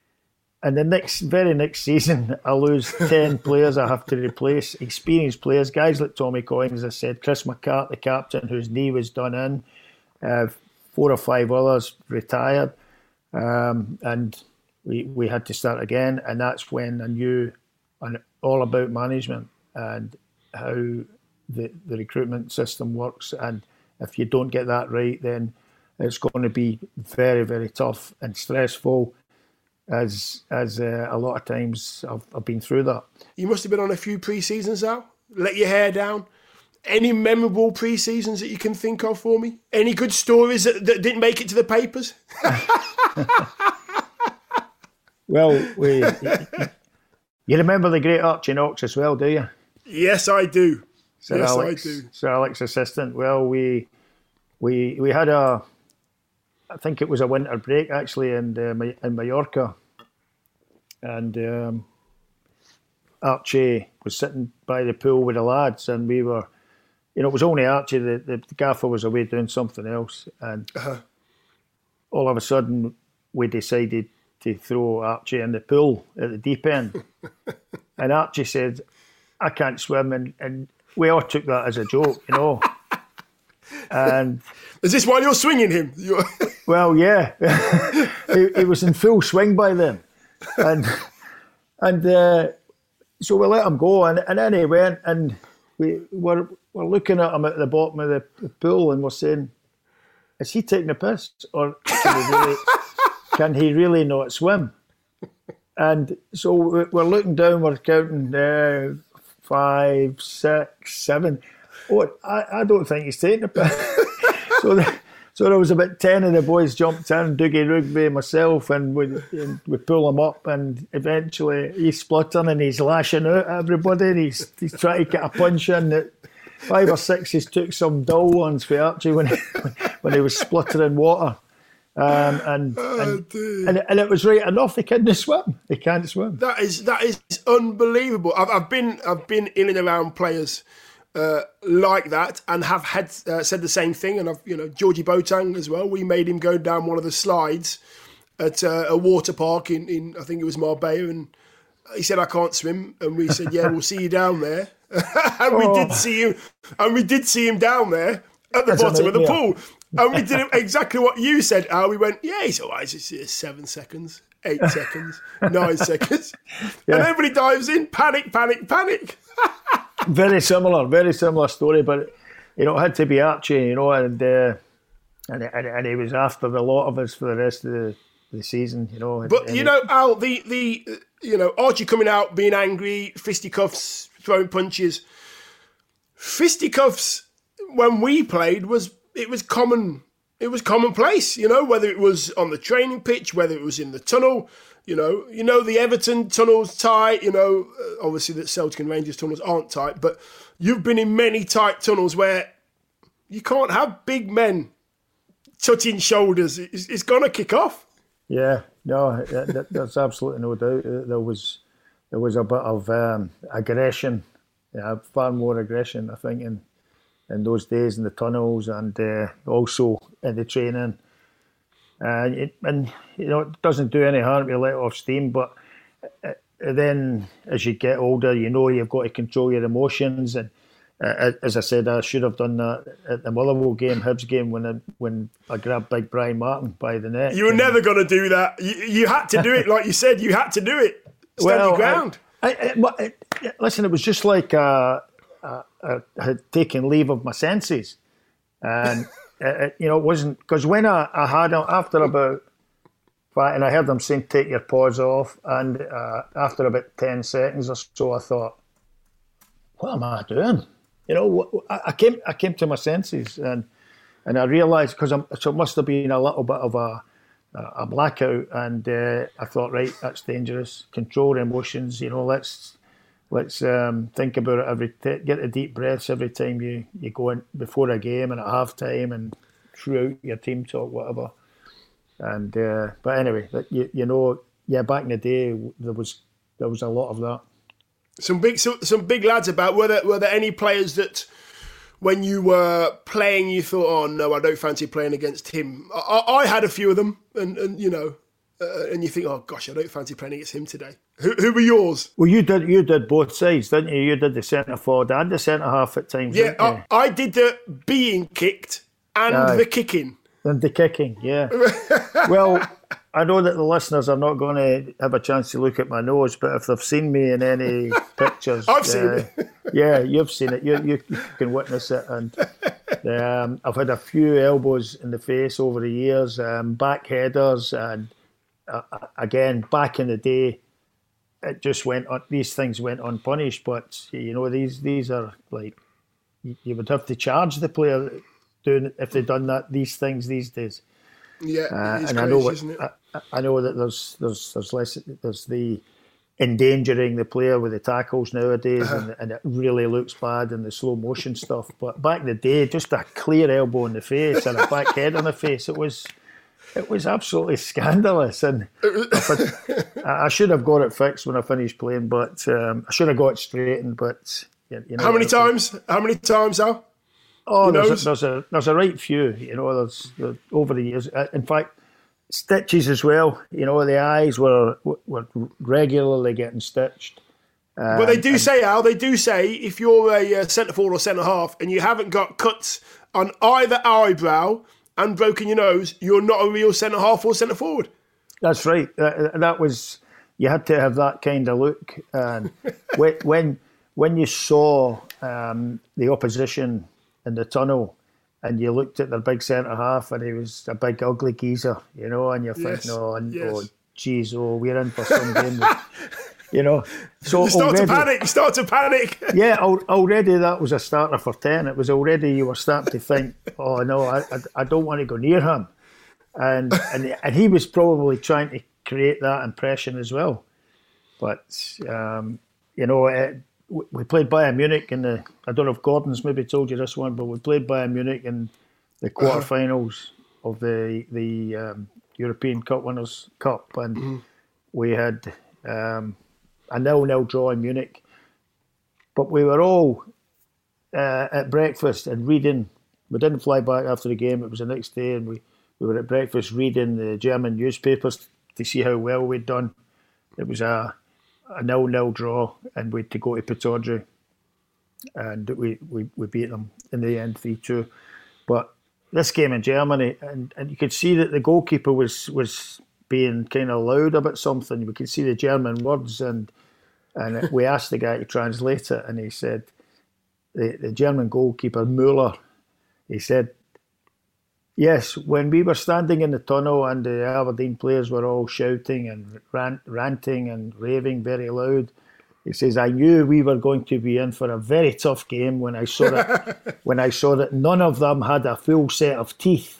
And the next, very next season, I lose ten players I have to replace, experienced players, guys like Tommy Coyne, as I said, Chris McCart, the captain, whose knee was done in, uh, four or five others retired, um, and we we had to start again. And that's when I knew all about management and how the, the recruitment system works. And if you don't get that right, then it's going to be very, very tough and stressful, as as uh, a lot of times I've, I've been through that. You must have been on a few pre-seasons now. Let your hair down. Any memorable pre-seasons that you can think of for me? Any good stories that, that didn't make it to the papers? Well, we You remember the great Archie Knox as well, do you? Yes, I do. Sir yes, Alex, I do. Sir Alex assistant. Well, we we we had a, I think it was a winter break actually in uh, in Mallorca, and um, Archie was sitting by the pool with the lads, and we were, you know, it was only Archie. The, the, the gaffer was away doing something else, and uh-huh. all of a sudden we decided to throw Archie in the pool at the deep end. And Archie said, I can't swim, and, and we all took that as a joke, you know. And is this while you're swinging him? Well, yeah. he, he was in full swing by then. And and uh, so we let him go, and, and then he went, and we were, were looking at him at the bottom of the, the pool, and we're saying, is he taking a piss? Or can he really... Can he really not swim? And so we're looking down, we're counting uh, five, six, seven. Oh, I, I don't think he's taking a piss. so, the, so there was about ten of the boys jumped in, Dougie Rugby, myself, and we, and we pull him up, and eventually he's spluttering and he's lashing out at everybody, and he's, he's trying to get a punch in. That five or six, he's took some dull ones for Archie when he, when he was spluttering water. Um, and, oh, and, and and it was right enough. They couldn't swim. They can't swim. That is that is unbelievable. I've, I've been I've been in and around players uh, like that, and have had uh, said the same thing. And I've you know Georgie Boateng as well. We made him go down one of the slides at uh, a water park in, in I think it was Marbella, and he said I can't swim, and we said yeah we'll see you down there, and oh. we did see him, and we did see him down there at the That's bottom of the pool. And we did exactly what you said, Al. We went, yeah, he's all right. It's seven seconds, eight seconds, nine seconds. Yeah. And everybody dives in, panic, panic, panic. Very similar, very similar story. But, you know, it had to be Archie, you know, and uh, and, and and he was after the lot of us for the rest of the, the season, you know. And, but, and you know, Al, the, the, you know, Archie coming out, being angry, fisticuffs, throwing punches. Fisticuffs, when we played, was... It was common. It was commonplace, you know. Whether it was on the training pitch, whether it was in the tunnel, you know. You know the Everton tunnels tight. You know, obviously the Celtic and Rangers tunnels aren't tight, but you've been in many tight tunnels where you can't have big men touching shoulders. It's, it's gonna kick off. Yeah, no, that, there's absolutely no doubt. There was there was a bit of um, aggression, yeah, far more aggression, I think, in. in those days in the tunnels, and uh, also in the training. Uh, it, and, you know, it doesn't do any harm to let off steam, but uh, then as you get older, you know you've got to control your emotions. And uh, as I said, I should have done that at the Motherwell game, Hibs game, when I, when I grabbed big Brian Martin by the neck. You were never going to do that. You, you had to do it, like you said, you had to do it. Stand well, your ground. I, I, I, listen, it was just like... Uh, Uh, I had taken leave of my senses, and uh, you know it wasn't because when I, I had after about five, and I heard them saying take your paws off, and uh, after about ten seconds or so, I thought, what am I doing? You know, I, I came I came to my senses, and and I realised because I'm so it must have been a little bit of a a blackout, and uh, I thought, right, that's dangerous. Control emotions, you know. Let's. Let's um, think about it every t- get the deep breaths every time you, you go in before a game and at half time and throughout your team talk, whatever. And uh, but anyway, you you know, yeah, back in the day there was there was a lot of that. Some big some, some big lads about. Were there were there any players that when you were playing you thought, oh no, I don't fancy playing against him? I, I had a few of them, and, and you know, uh, and you think, oh gosh, I don't fancy playing against him today. Who, who were yours? Well, you did you did both sides, didn't you? You did the centre forward and the centre half at times. Yeah, I, I did the being kicked and Aye. the kicking. And the kicking, yeah. Well, I know that the listeners are not going to have a chance to look at my nose, but if they've seen me in any pictures, I've seen uh, it. Yeah, you've seen it. You, you you can witness it. And um, I've had a few elbows in the face over the years, um, back headers, and uh, again, back in the day, it just went on. These things went unpunished, but you know, these these are like you would have to charge the player doing if they'd done that these things these days. Yeah, uh, it's and crazy, I know what, isn't it? I, I know that there's there's there's less there's the endangering the player with the tackles nowadays, uh-huh. and, and it really looks bad in the slow motion stuff. But back in the day, just a clear elbow in the face and a back head on the face, it was it was absolutely scandalous. And I, I should have got it fixed when I finished playing, but um, I should have got it straightened. But you know, how many times? How many times, Al? Oh, there's a, there's a there's a right few. You know, there's, there's over the years. In fact, stitches as well. You know, the eyes were were regularly getting stitched. Um, but they do say, Al, they do say if you're a uh, centre forward or centre half and you haven't got cuts on either eyebrow and broken your nose, you're not a real centre half or centre forward. That's right. That, that was you had to have that kind of look. And when when you saw um, the opposition in the tunnel, and you looked at their big centre half, and he was a big ugly geezer, you know, and you're yes. thinking, oh, yes. oh, geez, oh, we're in for some game, you know. So you start already, to panic. You start to panic. yeah, already that was a starter for ten. It was already you were starting to think, oh no, I, I, I don't want to go near him, and and and he was probably trying to create that impression as well, but um, you know. It, We played Bayern Munich in the. I don't know if Gordon's maybe told you this one, but we played Bayern Munich in the quarterfinals of the the um, European Cup Winners' Cup, and mm-hmm. we had um, a nil-nil draw in Munich. But we were all uh, at breakfast and reading. We didn't fly back after the game. It was the next day, and we, we were at breakfast reading the German newspapers to see how well we'd done. It was a a nil-nil draw, and we had to go to Pittodrie, and we, we, we beat them in the end three two. But this game in Germany, and, and you could see that the goalkeeper was was being kind of loud about something. We could see the German words, and and we asked the guy to translate it, and he said, the, the German goalkeeper, Müller, he said, yes, when we were standing in the tunnel and the Aberdeen players were all shouting and rant, ranting and raving very loud, he says, I knew we were going to be in for a very tough game when I saw that when I saw that none of them had a full set of teeth.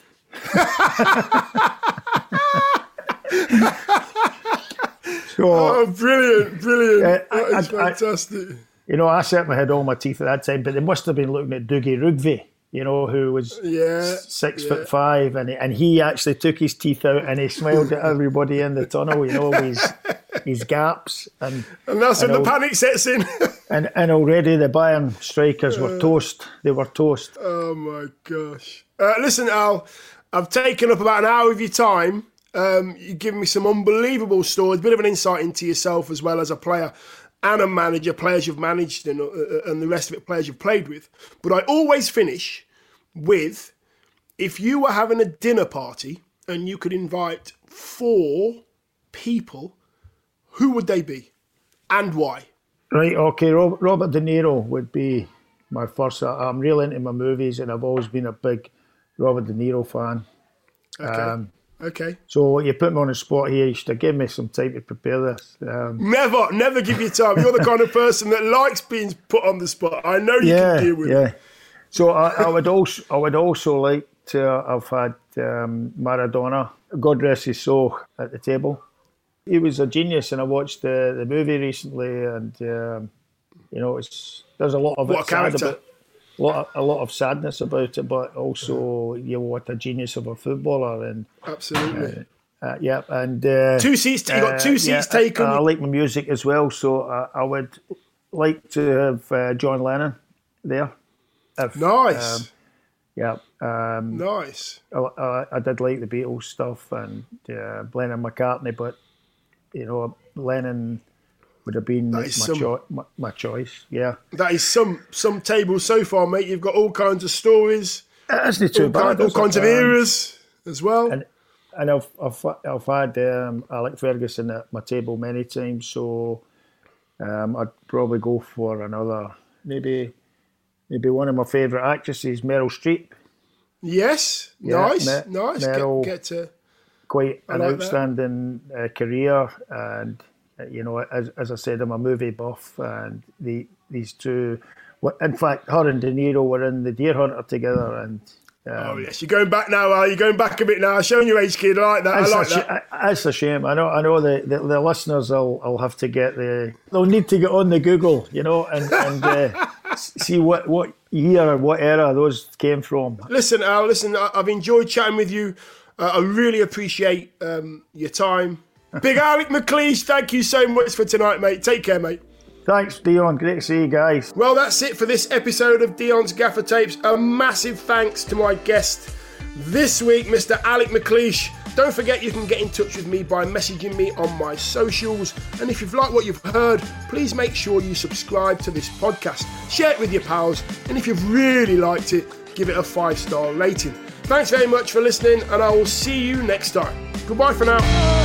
so, oh, brilliant, brilliant. Uh, that is I, fantastic. I, you know, I certainly had all my teeth at that time, but they must have been looking at Dougie Rugby, you know, who was yeah, six yeah. foot five, and he, and he actually took his teeth out and he smiled at everybody in the tunnel, you know, with his, his gaps. And, and that's and when al- the panic sets in. and, and already the Bayern strikers were toast. They were toast. Oh, my gosh. Uh, listen, Al, I've taken up about an hour of your time. Um, you've given me some unbelievable stories, a bit of an insight into yourself as well as a player and a manager, players you've managed and, uh, and the rest of it, players you've played with. But I always finish with, if you were having a dinner party and you could invite four people, who would they be and why? Right, okay, Robert De Niro would be my first. I'm really into my movies, and I've always been a big Robert De Niro fan. Okay. Um, Okay. So you put me on the spot here. You should have given me some time to prepare this. Um, never, never give you time. You're the kind of person that likes being put on the spot. I know you yeah, can deal with yeah. it. So I, I would also, I would also like to have had um, Maradona, God rest his soul, at the table. He was a genius, and I watched the, the movie recently, and um, you know, it's there's a lot of what it a character. About, a lot, of, a lot of sadness about it, but also you know what a genius of a footballer, and absolutely, uh, uh, yeah, and uh, two seats. You got two uh, seats yeah, taken. I, I like my music as well, so I, I would like to have uh, John Lennon there. If, nice. Um, yeah. Um, nice. I, I, I did like the Beatles stuff and uh, Lennon McCartney, but you know Lennon would have been my, some, cho- my, my choice. Yeah. That is some some tables so far, mate. You've got all kinds of stories. That's not too all bad. Kind, all kinds of eras as well. And, and I've I've, I've had um, Alec Ferguson at my table many times, so um, I'd probably go for another maybe maybe one of my favourite actresses, Meryl Streep. Yes, yeah, nice, Me- nice. Meryl, get, get to quite I an like outstanding uh, career, and uh, you know, as as I said, I'm a movie buff, and the these two. In fact, her and De Niro were in The Deer Hunter together, and Um, oh yes, you're going back now. Are you going back a bit now? Showing your age, kid. I like that. I like a, that. It's a shame. I know. I know the, the, the listeners will, will have to get the. They'll need to get on the Google, you know, and, and uh, see what, what year or what era those came from. Listen, Al. Listen, I've enjoyed chatting with you. Uh, I really appreciate um, your time. Big Alec McLeish, thank you so much for tonight, mate. Take care, mate. Thanks, Dion. Great to see you guys. Well, that's it for this episode of Dion's Gaffer Tapes. A massive thanks to my guest this week, Mister Alec McLeish. Don't forget you can get in touch with me by messaging me on my socials. And if you've liked what you've heard, please make sure you subscribe to this podcast. Share it with your pals. And if you've really liked it, give it a five-star rating. Thanks very much for listening, and I will see you next time. Goodbye for now.